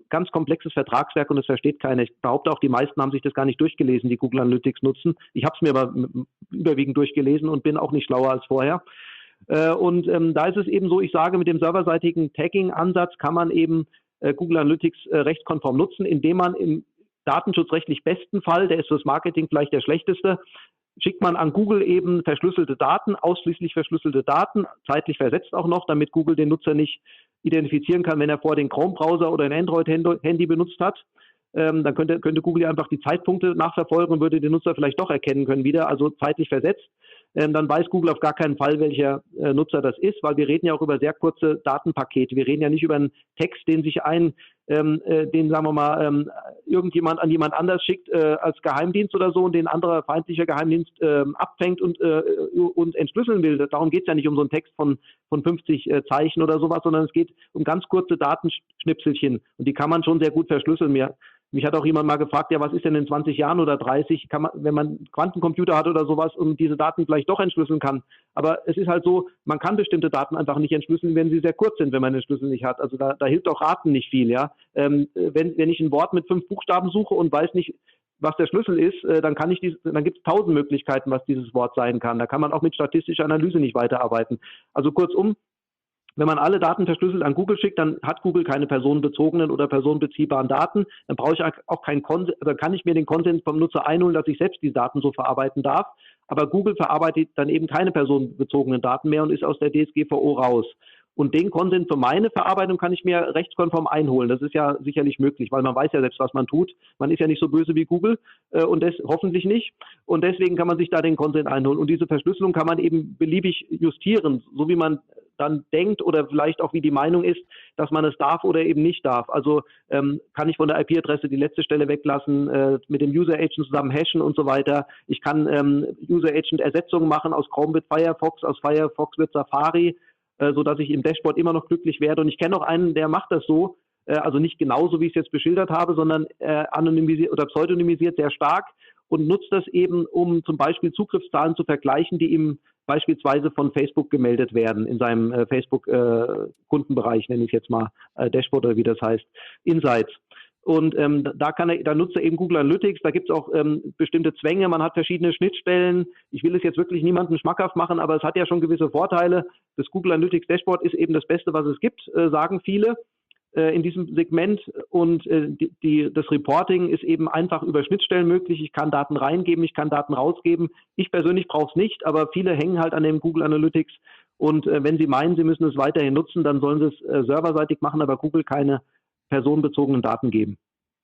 Speaker 3: ganz komplexes Vertragswerk und das versteht keiner. Ich behaupte auch, die meisten haben sich das gar nicht durchgelesen, die Google Analytics nutzen. Ich habe es mir aber überwiegend durchgelesen und bin auch nicht schlauer als vorher. Äh, und ähm, da ist es eben so, ich sage, mit dem serverseitigen Tagging-Ansatz kann man eben äh, Google Analytics äh, rechtskonform nutzen, indem man im datenschutzrechtlich besten Fall, der ist fürs Marketing vielleicht der schlechteste, schickt man an Google eben verschlüsselte Daten, ausschließlich verschlüsselte Daten, zeitlich versetzt auch noch, damit Google den Nutzer nicht identifizieren kann, wenn er vorher den Chrome-Browser oder ein Android-Handy benutzt hat. Ähm, dann könnte, könnte Google einfach die Zeitpunkte nachverfolgen und würde den Nutzer vielleicht doch erkennen können wieder, also zeitlich versetzt. Ähm, dann weiß Google auf gar keinen Fall, welcher äh, Nutzer das ist, weil wir reden ja auch über sehr kurze Datenpakete. Wir reden ja nicht über einen Text, den sich ein, ähm, äh, den sagen wir mal, ähm, irgendjemand an jemand anders schickt äh, als Geheimdienst oder so und den anderer feindlicher Geheimdienst äh, abfängt und, äh, und entschlüsseln will. Darum geht es ja nicht um so einen Text von, von fünfzig äh, Zeichen oder sowas, sondern es geht um ganz kurze Datenschnipselchen und die kann man schon sehr gut verschlüsseln. Mir Mich hat auch jemand mal gefragt, ja, was ist denn in zwanzig Jahren oder dreißig, kann man, wenn man einen Quantencomputer hat oder sowas und diese Daten vielleicht doch entschlüsseln kann. Aber es ist halt so, man kann bestimmte Daten einfach nicht entschlüsseln, wenn sie sehr kurz sind, wenn man den Schlüssel nicht hat. Also da, da hilft auch Raten nicht viel, ja. Ähm, wenn, wenn ich ein Wort mit fünf Buchstaben suche und weiß nicht, was der Schlüssel ist, äh, dann kann ich dies, dann gibt es tausend Möglichkeiten, was dieses Wort sein kann. Da kann man auch mit statistischer Analyse nicht weiterarbeiten. Also kurzum, wenn man alle Daten verschlüsselt an Google schickt, dann hat Google keine personenbezogenen oder personenbeziehbaren Daten. Dann brauche ich auch keinen Konsens, oder kann ich mir den Konsens vom Nutzer einholen, dass ich selbst die Daten so verarbeiten darf. Aber Google verarbeitet dann eben keine personenbezogenen Daten mehr und ist aus der D S G V O raus. Und den Konsens für meine Verarbeitung kann ich mir rechtskonform einholen. Das ist ja sicherlich möglich, weil man weiß ja selbst, was man tut. Man ist ja nicht so böse wie Google äh, und das hoffentlich nicht. Und deswegen kann man sich da den Konsens einholen. Und diese Verschlüsselung kann man eben beliebig justieren, so wie man dann denkt oder vielleicht auch wie die Meinung ist, dass man es darf oder eben nicht darf. Also ähm, kann ich von der I P-Adresse die letzte Stelle weglassen, äh, mit dem User-Agent zusammen hashen und so weiter. Ich kann ähm, User-Agent-Ersetzungen machen, aus Chrome wird Firefox, aus Firefox wird Safari, äh, sodass ich im Dashboard immer noch glücklich werde. Und ich kenne auch einen, der macht das so, äh, also nicht genauso, wie ich es jetzt beschildert habe, sondern äh, anonymisiert oder pseudonymisiert sehr stark und nutzt das eben, um zum Beispiel Zugriffszahlen zu vergleichen, die ihm beispielsweise von Facebook gemeldet werden in seinem äh, Facebook-Kundenbereich, äh, nenne ich jetzt mal, äh, Dashboard oder wie das heißt, Insights. Und ähm, da kann er, da nutzt er eben Google Analytics, da gibt es auch ähm, bestimmte Zwänge, man hat verschiedene Schnittstellen. Ich will es jetzt wirklich niemandem schmackhaft machen, aber es hat ja schon gewisse Vorteile. Das Google Analytics Dashboard ist eben das Beste, was es gibt, äh, sagen viele in diesem Segment und äh, die, die, das Reporting ist eben einfach über Schnittstellen möglich. Ich kann Daten reingeben, ich kann Daten rausgeben. Ich persönlich brauche es nicht, aber viele hängen halt an dem Google Analytics und äh, wenn sie meinen, sie müssen es weiterhin nutzen, dann sollen sie es äh, serverseitig machen, aber Google keine personenbezogenen Daten geben.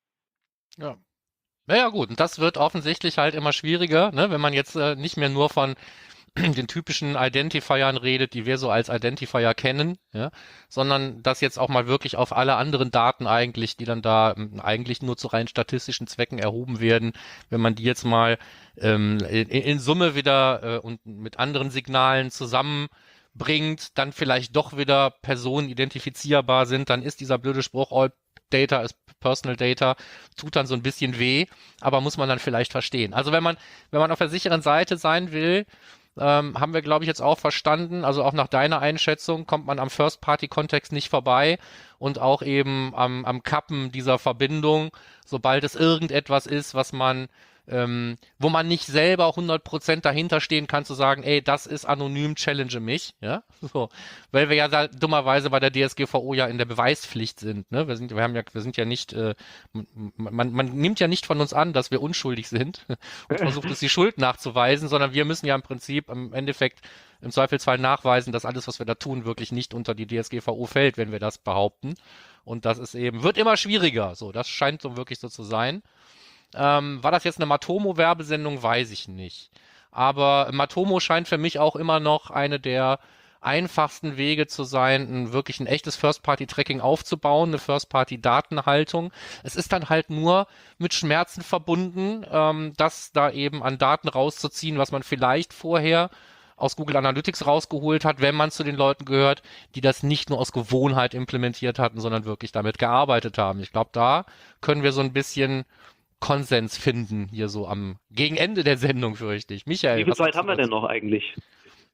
Speaker 2: Ja. Naja gut, und das wird offensichtlich halt immer schwieriger, ne? Wenn man jetzt äh, nicht mehr nur von den typischen Identifiern redet, die wir so als Identifier kennen, ja, sondern das jetzt auch mal wirklich auf alle anderen Daten eigentlich, die dann da ähm, eigentlich nur zu rein statistischen Zwecken erhoben werden, wenn man die jetzt mal ähm, in, in Summe wieder äh, und mit anderen Signalen zusammenbringt, dann vielleicht doch wieder Personen identifizierbar sind, dann ist dieser blöde Spruch, all Data ist Personal Data, tut dann so ein bisschen weh, aber muss man dann vielleicht verstehen. Also wenn man, wenn man auf der sicheren Seite sein will, Ähm, haben wir, glaube ich, jetzt auch verstanden, also auch nach deiner Einschätzung kommt man am First-Party-Kontext nicht vorbei und auch eben am, am Kappen dieser Verbindung, sobald es irgendetwas ist, was man, ähm, wo man nicht selber hundert Prozent dahinter stehen kann, zu sagen, ey, das ist anonym, challenge mich, ja, so, weil wir ja da dummerweise bei der D S G V O ja in der Beweispflicht sind, ne, wir sind, wir haben ja, wir sind ja nicht, äh, man, man nimmt ja nicht von uns an, dass wir unschuldig sind und versucht uns die Schuld nachzuweisen, sondern wir müssen ja im Prinzip im Endeffekt im Zweifelsfall nachweisen, dass alles, was wir da tun, wirklich nicht unter die D S G V O fällt, wenn wir das behaupten. Und das ist eben, wird immer schwieriger, so, das scheint so wirklich so zu sein. Ähm, war das jetzt eine Matomo-Werbesendung? Weiß ich nicht. Aber Matomo scheint für mich auch immer noch eine der einfachsten Wege zu sein, ein wirklich ein echtes First-Party-Tracking aufzubauen, eine First-Party-Datenhaltung. Es ist dann halt nur mit Schmerzen verbunden, ähm, das da eben an Daten rauszuziehen, was man vielleicht vorher aus Google Analytics rausgeholt hat, wenn man zu den Leuten gehört, die das nicht nur aus Gewohnheit implementiert hatten, sondern wirklich damit gearbeitet haben. Ich glaube, da können wir so ein bisschen Konsens finden, hier so am gegen Ende der Sendung, fürchte ich. Michael,
Speaker 3: wie viel
Speaker 2: was
Speaker 3: Zeit
Speaker 2: sagst
Speaker 3: haben
Speaker 2: du
Speaker 3: wir denn
Speaker 2: dazu?
Speaker 3: noch eigentlich?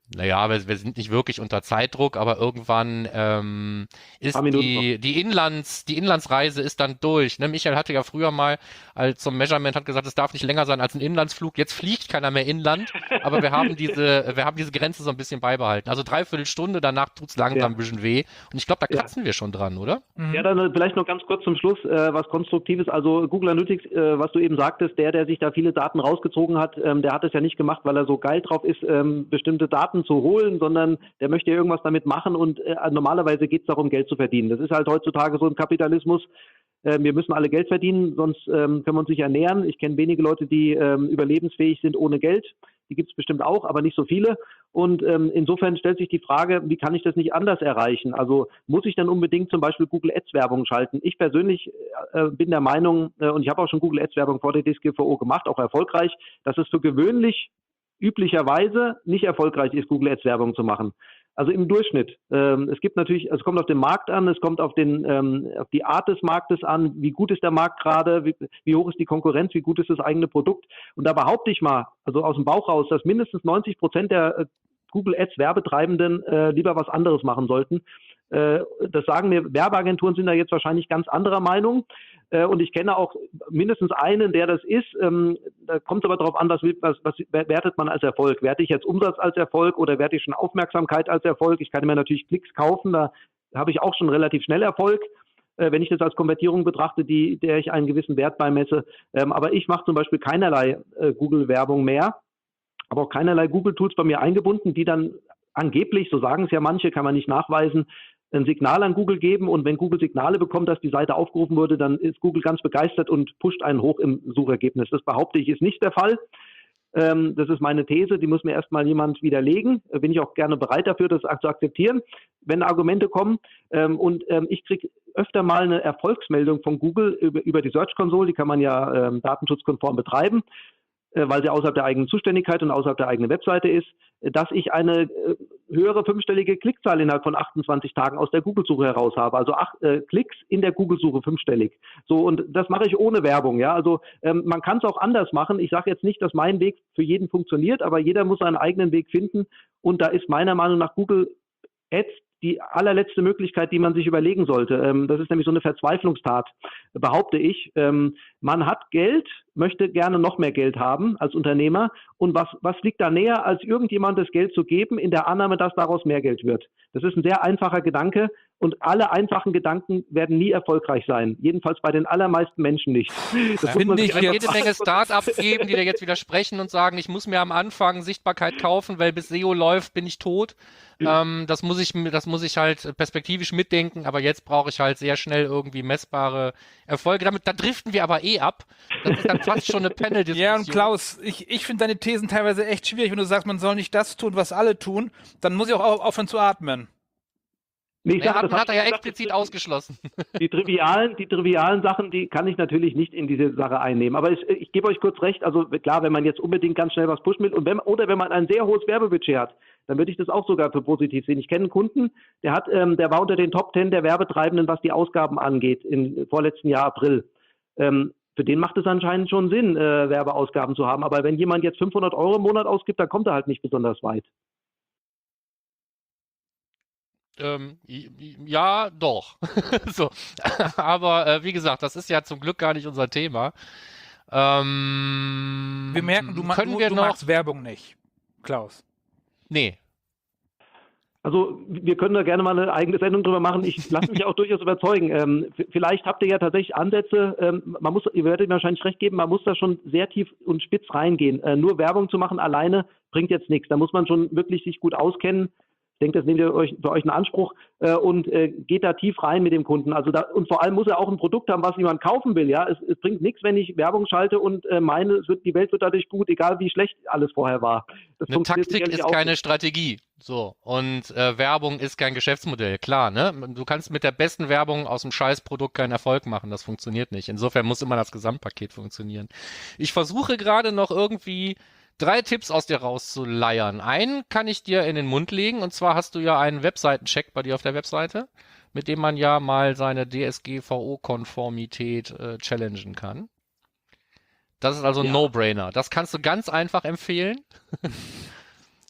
Speaker 2: Naja, wir, wir sind nicht wirklich unter Zeitdruck, aber irgendwann ähm, ist die, die, Inlands, die Inlandsreise ist dann durch. Ne? Michael hatte ja früher mal als zum Measurement hat gesagt, es darf nicht länger sein als ein Inlandsflug. Jetzt fliegt keiner mehr inland, aber wir haben diese, wir haben diese Grenze so ein bisschen beibehalten. Also dreiviertel Stunde, danach tut's langsam ja. ein bisschen weh. Und ich glaube, da kratzen ja. wir schon dran, oder?
Speaker 3: Mhm. Ja, dann vielleicht noch ganz kurz zum Schluss äh, was Konstruktives. Also Google Analytics, äh, was du eben sagtest, der, der sich da viele Daten rausgezogen hat, ähm, der hat es ja nicht gemacht, weil er so geil drauf ist, ähm, bestimmte Daten zu holen, sondern der möchte ja irgendwas damit machen und äh, normalerweise geht es darum, Geld zu verdienen. Das ist halt heutzutage so ein Kapitalismus. Äh, wir müssen alle Geld verdienen, sonst ähm, können wir uns nicht ernähren. Ich kenne wenige Leute, die ähm, überlebensfähig sind ohne Geld. Die gibt es bestimmt auch, aber nicht so viele. Und ähm, insofern stellt sich die Frage, wie kann ich das nicht anders erreichen? Also muss ich dann unbedingt zum Beispiel Google Ads Werbung schalten? Ich persönlich äh, bin der Meinung, äh, und ich habe auch schon Google Ads Werbung vor der D S G V O gemacht, auch erfolgreich, dass es für gewöhnlich üblicherweise nicht erfolgreich ist, Google Ads Werbung zu machen. Also im Durchschnitt. Ähm, es gibt natürlich, es kommt auf den Markt an, es kommt auf den, ähm, auf die Art des Marktes an, wie gut ist der Markt gerade, wie, wie hoch ist die Konkurrenz, wie gut ist das eigene Produkt. Und da behaupte ich mal, also aus dem Bauch raus, dass mindestens neunzig Prozent der äh, Google Ads Werbetreibenden äh, lieber was anderes machen sollten. Äh, das sagen mir, Werbeagenturen sind da jetzt wahrscheinlich ganz anderer Meinung. Äh, und ich kenne auch mindestens einen, der das ist. Ähm, da kommt es aber darauf an, was, was, was wertet man als Erfolg? Werte ich jetzt Umsatz als Erfolg oder werte ich schon Aufmerksamkeit als Erfolg? Ich kann mir natürlich Klicks kaufen, da habe ich auch schon relativ schnell Erfolg, äh, wenn ich das als Konvertierung betrachte, die, der ich einen gewissen Wert beimesse. Ähm, aber ich mache zum Beispiel keinerlei äh, Google-Werbung mehr, aber auch keinerlei Google-Tools bei mir eingebunden, die dann angeblich, so sagen es ja manche, kann man nicht nachweisen, ein Signal an Google geben, und wenn Google Signale bekommt, dass die Seite aufgerufen wurde, dann ist Google ganz begeistert und pusht einen hoch im Suchergebnis. Das behaupte ich, ist nicht der Fall. Ähm, das ist meine These, die muss mir erstmal jemand widerlegen. Äh, bin ich auch gerne bereit dafür, das zu akzeptieren, wenn Argumente kommen. Ähm, und ähm, ich kriege öfter mal eine Erfolgsmeldung von Google über, über die Search Console, die kann man ja ähm, datenschutzkonform betreiben, weil sie außerhalb der eigenen Zuständigkeit und außerhalb der eigenen Webseite ist, dass ich eine äh, höhere fünfstellige Klickzahl innerhalb von achtundzwanzig Tagen aus der Google-Suche heraus habe. Also acht äh, Klicks in der Google-Suche fünfstellig. So, und das mache ich ohne Werbung. Ja, also ähm, man kann es auch anders machen. Ich sage jetzt nicht, dass mein Weg für jeden funktioniert, aber jeder muss seinen eigenen Weg finden. Und da ist meiner Meinung nach Google Ads die allerletzte Möglichkeit, die man sich überlegen sollte. Ähm, das ist nämlich so eine Verzweiflungstat, behaupte ich. Ähm, man hat Geld, möchte gerne noch mehr Geld haben als Unternehmer. Und was, was liegt da näher, als irgendjemand das Geld zu geben, in der Annahme, dass daraus mehr Geld wird? Das ist ein sehr einfacher Gedanke. Und alle einfachen Gedanken werden nie erfolgreich sein. Jedenfalls bei den allermeisten Menschen nicht. Das
Speaker 2: ja, muss ich jede Menge Start-ups geben, die da jetzt widersprechen und sagen, ich muss mir am Anfang Sichtbarkeit kaufen, weil bis S E O läuft, bin ich tot. Ja. Ähm, das muss ich, das muss ich halt perspektivisch mitdenken, aber jetzt brauche ich halt sehr schnell irgendwie messbare Erfolge. Damit, da driften wir aber eh ab. Das ist dann fast schon eine Panel-Diskussion.
Speaker 4: Ja, und Klaus, ich, ich finde deine Thesen teilweise echt schwierig. Wenn du sagst, man soll nicht das tun, was alle tun, dann muss ich auch aufhören zu atmen.
Speaker 3: Nee, ich
Speaker 2: ja,
Speaker 3: sag,
Speaker 2: hat,
Speaker 3: das
Speaker 2: hat er ja explizit ausgeschlossen.
Speaker 3: Die trivialen, die trivialen Sachen, die kann ich natürlich nicht in diese Sache einnehmen. Aber ich, ich gebe euch kurz recht, also klar, wenn man jetzt unbedingt ganz schnell was pushen will und wenn, oder wenn man ein sehr hohes Werbebudget hat, dann würde ich das auch sogar für positiv sehen. Ich kenne einen Kunden, der hat, ähm, der war unter den Top Ten der Werbetreibenden, was die Ausgaben angeht, im vorletzten Jahr April. Ähm, für den macht es anscheinend schon Sinn, äh, Werbeausgaben zu haben. Aber wenn jemand jetzt fünfhundert Euro im Monat ausgibt, dann kommt er halt nicht besonders weit.
Speaker 2: Ähm, ja, doch. so. Aber äh, wie gesagt, das ist ja zum Glück gar nicht unser Thema. Ähm,
Speaker 4: wir merken, du,
Speaker 2: können
Speaker 4: du,
Speaker 2: wir
Speaker 4: du
Speaker 2: noch...
Speaker 4: magst Werbung nicht, Klaus.
Speaker 2: Nee.
Speaker 3: Also wir können da gerne mal eine eigene Sendung drüber machen. Ich lasse mich auch durchaus überzeugen. Ähm, vielleicht habt ihr ja tatsächlich Ansätze. Ähm, man muss, ihr werdet mir wahrscheinlich recht geben, man muss da schon sehr tief und spitz reingehen. Äh, nur Werbung zu machen alleine bringt jetzt nichts. Da muss man schon wirklich sich gut auskennen. Ich denke, das nehmt ihr euch für euch einen Anspruch äh, und äh, geht da tief rein mit dem Kunden. Also da, und vor allem muss er auch ein Produkt haben, was jemand kaufen will. Ja, es, es bringt nichts, wenn ich Werbung schalte und äh, meine, es wird, die Welt wird dadurch gut, egal wie schlecht alles vorher war.
Speaker 2: Das Eine Taktik ist keine nicht. Strategie. So, und äh, Werbung ist kein Geschäftsmodell, klar, ne? Du kannst mit der besten Werbung aus dem Scheißprodukt keinen Erfolg machen, das funktioniert nicht. Insofern muss immer das Gesamtpaket funktionieren. Ich versuche gerade noch irgendwie drei Tipps aus dir rauszuleiern. Einen kann ich dir in den Mund legen, und zwar hast du ja einen Webseitencheck bei dir auf der Webseite, mit dem man ja mal seine D S G V O-Konformität äh, challengen kann. Das ist also ein ja. No-Brainer. Das kannst du ganz einfach empfehlen.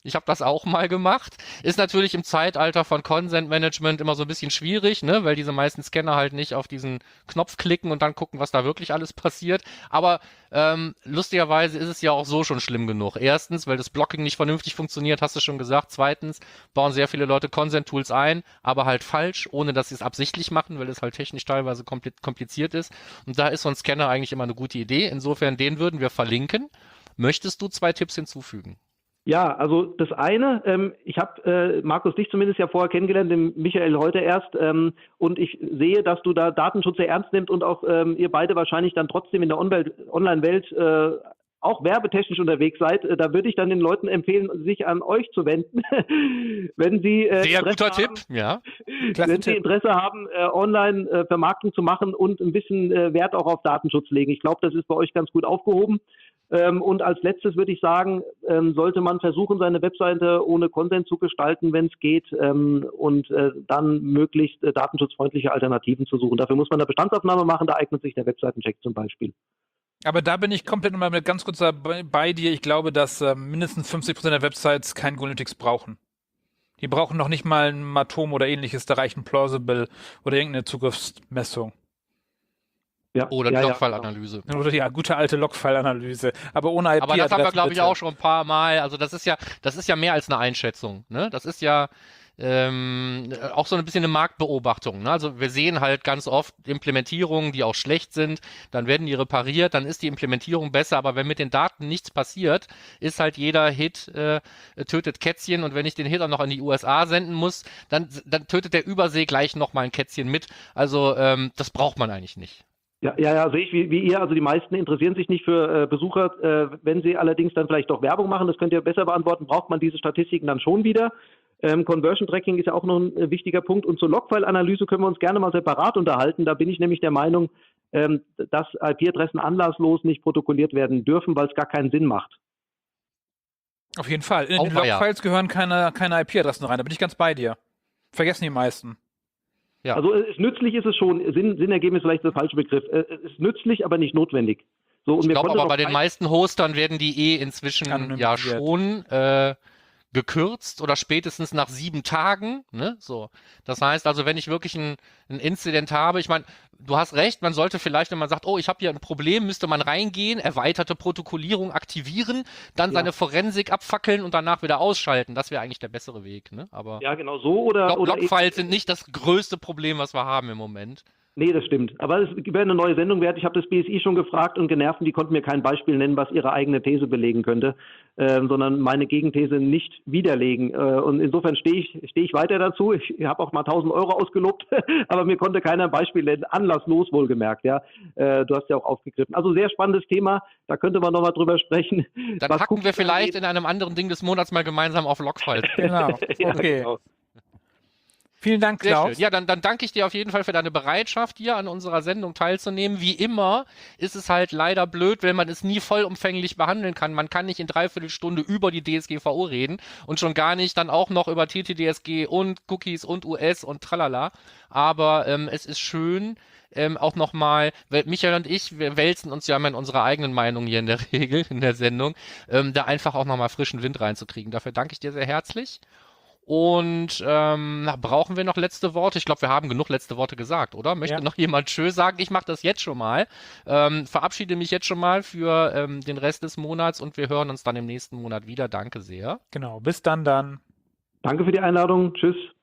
Speaker 2: Ich habe das auch mal gemacht. Ist natürlich im Zeitalter von Consent Management immer so ein bisschen schwierig, ne, weil diese meisten Scanner halt nicht auf diesen Knopf klicken und dann gucken, was da wirklich alles passiert. Aber ähm, lustigerweise ist es ja auch so schon schlimm genug. Erstens, weil das Blocking nicht vernünftig funktioniert, hast du schon gesagt. Zweitens, bauen sehr viele Leute Consent-Tools ein, aber halt falsch, ohne dass sie es absichtlich machen, weil es halt technisch teilweise kompliziert ist. Und da ist so ein Scanner eigentlich immer eine gute Idee. Insofern, den würden wir verlinken. Möchtest du zwei Tipps hinzufügen?
Speaker 3: Ja, also das eine, ähm, ich habe äh, Markus dich zumindest ja vorher kennengelernt, den Michael heute erst, ähm, und ich sehe, dass du da Datenschutz sehr ernst nimmst und auch ähm, ihr beide wahrscheinlich dann trotzdem in der Online-Welt äh, auch werbetechnisch unterwegs seid. Äh, da würde ich dann den Leuten empfehlen, sich an euch zu wenden, wenn sie äh,
Speaker 2: sehr
Speaker 3: Interesse
Speaker 2: guter
Speaker 3: haben,
Speaker 2: Tipp, ja.
Speaker 3: wenn sie Interesse haben, äh, online äh, Vermarktung zu machen und ein bisschen äh, Wert auch auf Datenschutz legen. Ich glaube, das ist bei euch ganz gut aufgehoben. Ähm, und als letztes würde ich sagen, ähm, sollte man versuchen, seine Webseite ohne Consent zu gestalten, wenn es geht, ähm, und äh, dann möglichst äh, datenschutzfreundliche Alternativen zu suchen. Dafür muss man eine Bestandsaufnahme machen, da eignet sich der Webseitencheck zum Beispiel.
Speaker 4: Aber da bin ich komplett nochmal mit ganz kurz bei, bei dir. Ich glaube, dass äh, mindestens fünfzig Prozent der Websites kein Google-Analytics brauchen. Die brauchen noch nicht mal ein Matomo oder ähnliches, da reicht ein Plausible oder irgendeine Zugriffsmessung.
Speaker 3: Ja,
Speaker 2: Oder
Speaker 3: ja,
Speaker 2: die
Speaker 3: ja,
Speaker 2: Logfile-Analyse.
Speaker 4: Oder die ja, gute alte Logfile-Analyse. Aber ohne I P-Adressen.
Speaker 2: Aber das haben wir, glaube ich,
Speaker 4: bitte.
Speaker 2: auch schon ein paar Mal. Also das ist ja, das ist ja mehr als eine Einschätzung. Ne? Das ist ja ähm, auch so ein bisschen eine Marktbeobachtung. Ne? Also wir sehen halt ganz oft Implementierungen, die auch schlecht sind. Dann werden die repariert, dann ist die Implementierung besser. Aber wenn mit den Daten nichts passiert, ist halt jeder Hit äh, tötet Kätzchen. Und wenn ich den Hit auch noch in die U S A senden muss, dann, dann tötet der Übersee gleich nochmal ein Kätzchen mit. Also ähm, das braucht man eigentlich nicht.
Speaker 3: Ja, ja, ja, sehe ich wie, wie ihr. Also die meisten interessieren sich nicht für äh, Besucher. Äh, wenn sie allerdings dann vielleicht doch Werbung machen, das könnt ihr besser beantworten, braucht man diese Statistiken dann schon wieder. Ähm, Conversion Tracking ist ja auch noch ein äh, wichtiger Punkt. Und zur Logfile-Analyse können wir uns gerne mal separat unterhalten. Da bin ich nämlich der Meinung, ähm, dass I P-Adressen anlasslos nicht protokolliert werden dürfen, weil es gar keinen Sinn macht.
Speaker 4: Auf jeden Fall. In
Speaker 2: Auch
Speaker 4: den
Speaker 2: war ja.
Speaker 4: Logfiles gehören keine, keine I P-Adressen rein. Da bin ich ganz bei dir. Vergessen die meisten.
Speaker 2: Ja.
Speaker 3: Also es, nützlich ist es schon, Sinn, Sinn ergeben ist vielleicht der falsche Begriff. Es ist nützlich, aber nicht notwendig. So, und
Speaker 2: Ich
Speaker 3: mir
Speaker 2: glaube
Speaker 3: konnte
Speaker 2: aber
Speaker 3: doch
Speaker 2: bei den
Speaker 3: kein-
Speaker 2: meisten Hostern werden die eh inzwischen
Speaker 4: Anonymisiert.
Speaker 2: ja schon äh, gekürzt oder spätestens nach sieben Tagen. Ne? So. Das heißt also, wenn ich wirklich ein, ein Incident habe, ich meine, du hast recht, man sollte vielleicht, wenn man sagt, oh, ich habe hier ein Problem, müsste man reingehen, erweiterte Protokollierung aktivieren, dann
Speaker 3: Ja.
Speaker 2: seine Forensik abfackeln und danach wieder ausschalten. Das wäre eigentlich der bessere Weg. Ne? Aber
Speaker 3: Ja, genau so oder...
Speaker 2: Log-
Speaker 3: oder
Speaker 2: Logfiles sind nicht das größte Problem, was wir haben im Moment.
Speaker 3: Nee, das stimmt. Aber es wäre eine neue Sendung wert. Ich habe das B S I schon gefragt und genervt, und die konnten mir kein Beispiel nennen, was ihre eigene These belegen könnte, ähm, sondern meine Gegenthese nicht widerlegen. Äh, und insofern stehe ich, stehe ich weiter dazu. Ich habe auch mal tausend Euro ausgelobt, aber mir konnte keiner ein Beispiel nennen, anlasslos wohlgemerkt. Ja, äh, du hast ja auch aufgegriffen. Also sehr spannendes Thema. Da könnte man nochmal drüber sprechen.
Speaker 2: Dann
Speaker 3: Was
Speaker 2: packen wir
Speaker 3: Cookies
Speaker 2: vielleicht
Speaker 3: angeht.
Speaker 2: in einem anderen Ding des Monats mal gemeinsam auf Logfiles.
Speaker 4: Genau.
Speaker 3: Ja,
Speaker 4: Okay.
Speaker 3: genau.
Speaker 4: Vielen Dank,
Speaker 2: Sehr
Speaker 4: Klaus.
Speaker 2: schön. Ja, dann, dann danke ich dir auf jeden Fall für deine Bereitschaft, hier an unserer Sendung teilzunehmen. Wie immer ist es halt leider blöd, wenn man es nie vollumfänglich behandeln kann. Man kann nicht in dreiviertel Stunde über die D S G V O reden und schon gar nicht dann auch noch über T T D S G und Cookies und U S und tralala. Aber ähm, es ist schön, ähm, auch nochmal, weil Michael und ich, wir wälzen uns ja immer in unserer eigenen Meinung hier in der Regel, in der Sendung, ähm, da einfach auch nochmal frischen Wind reinzukriegen. Dafür danke ich dir sehr herzlich. Und ähm, na, brauchen wir noch letzte Worte? Ich glaube, wir haben genug letzte Worte gesagt, oder? Möchte
Speaker 4: Ja.
Speaker 2: noch jemand Tschö sagen? Ich mache das jetzt schon mal. Ähm, verabschiede mich jetzt schon mal für ähm, den Rest des Monats und wir hören uns dann im nächsten Monat wieder. Danke sehr.
Speaker 4: Genau. Bis dann dann.
Speaker 3: Danke für die Einladung. Tschüss.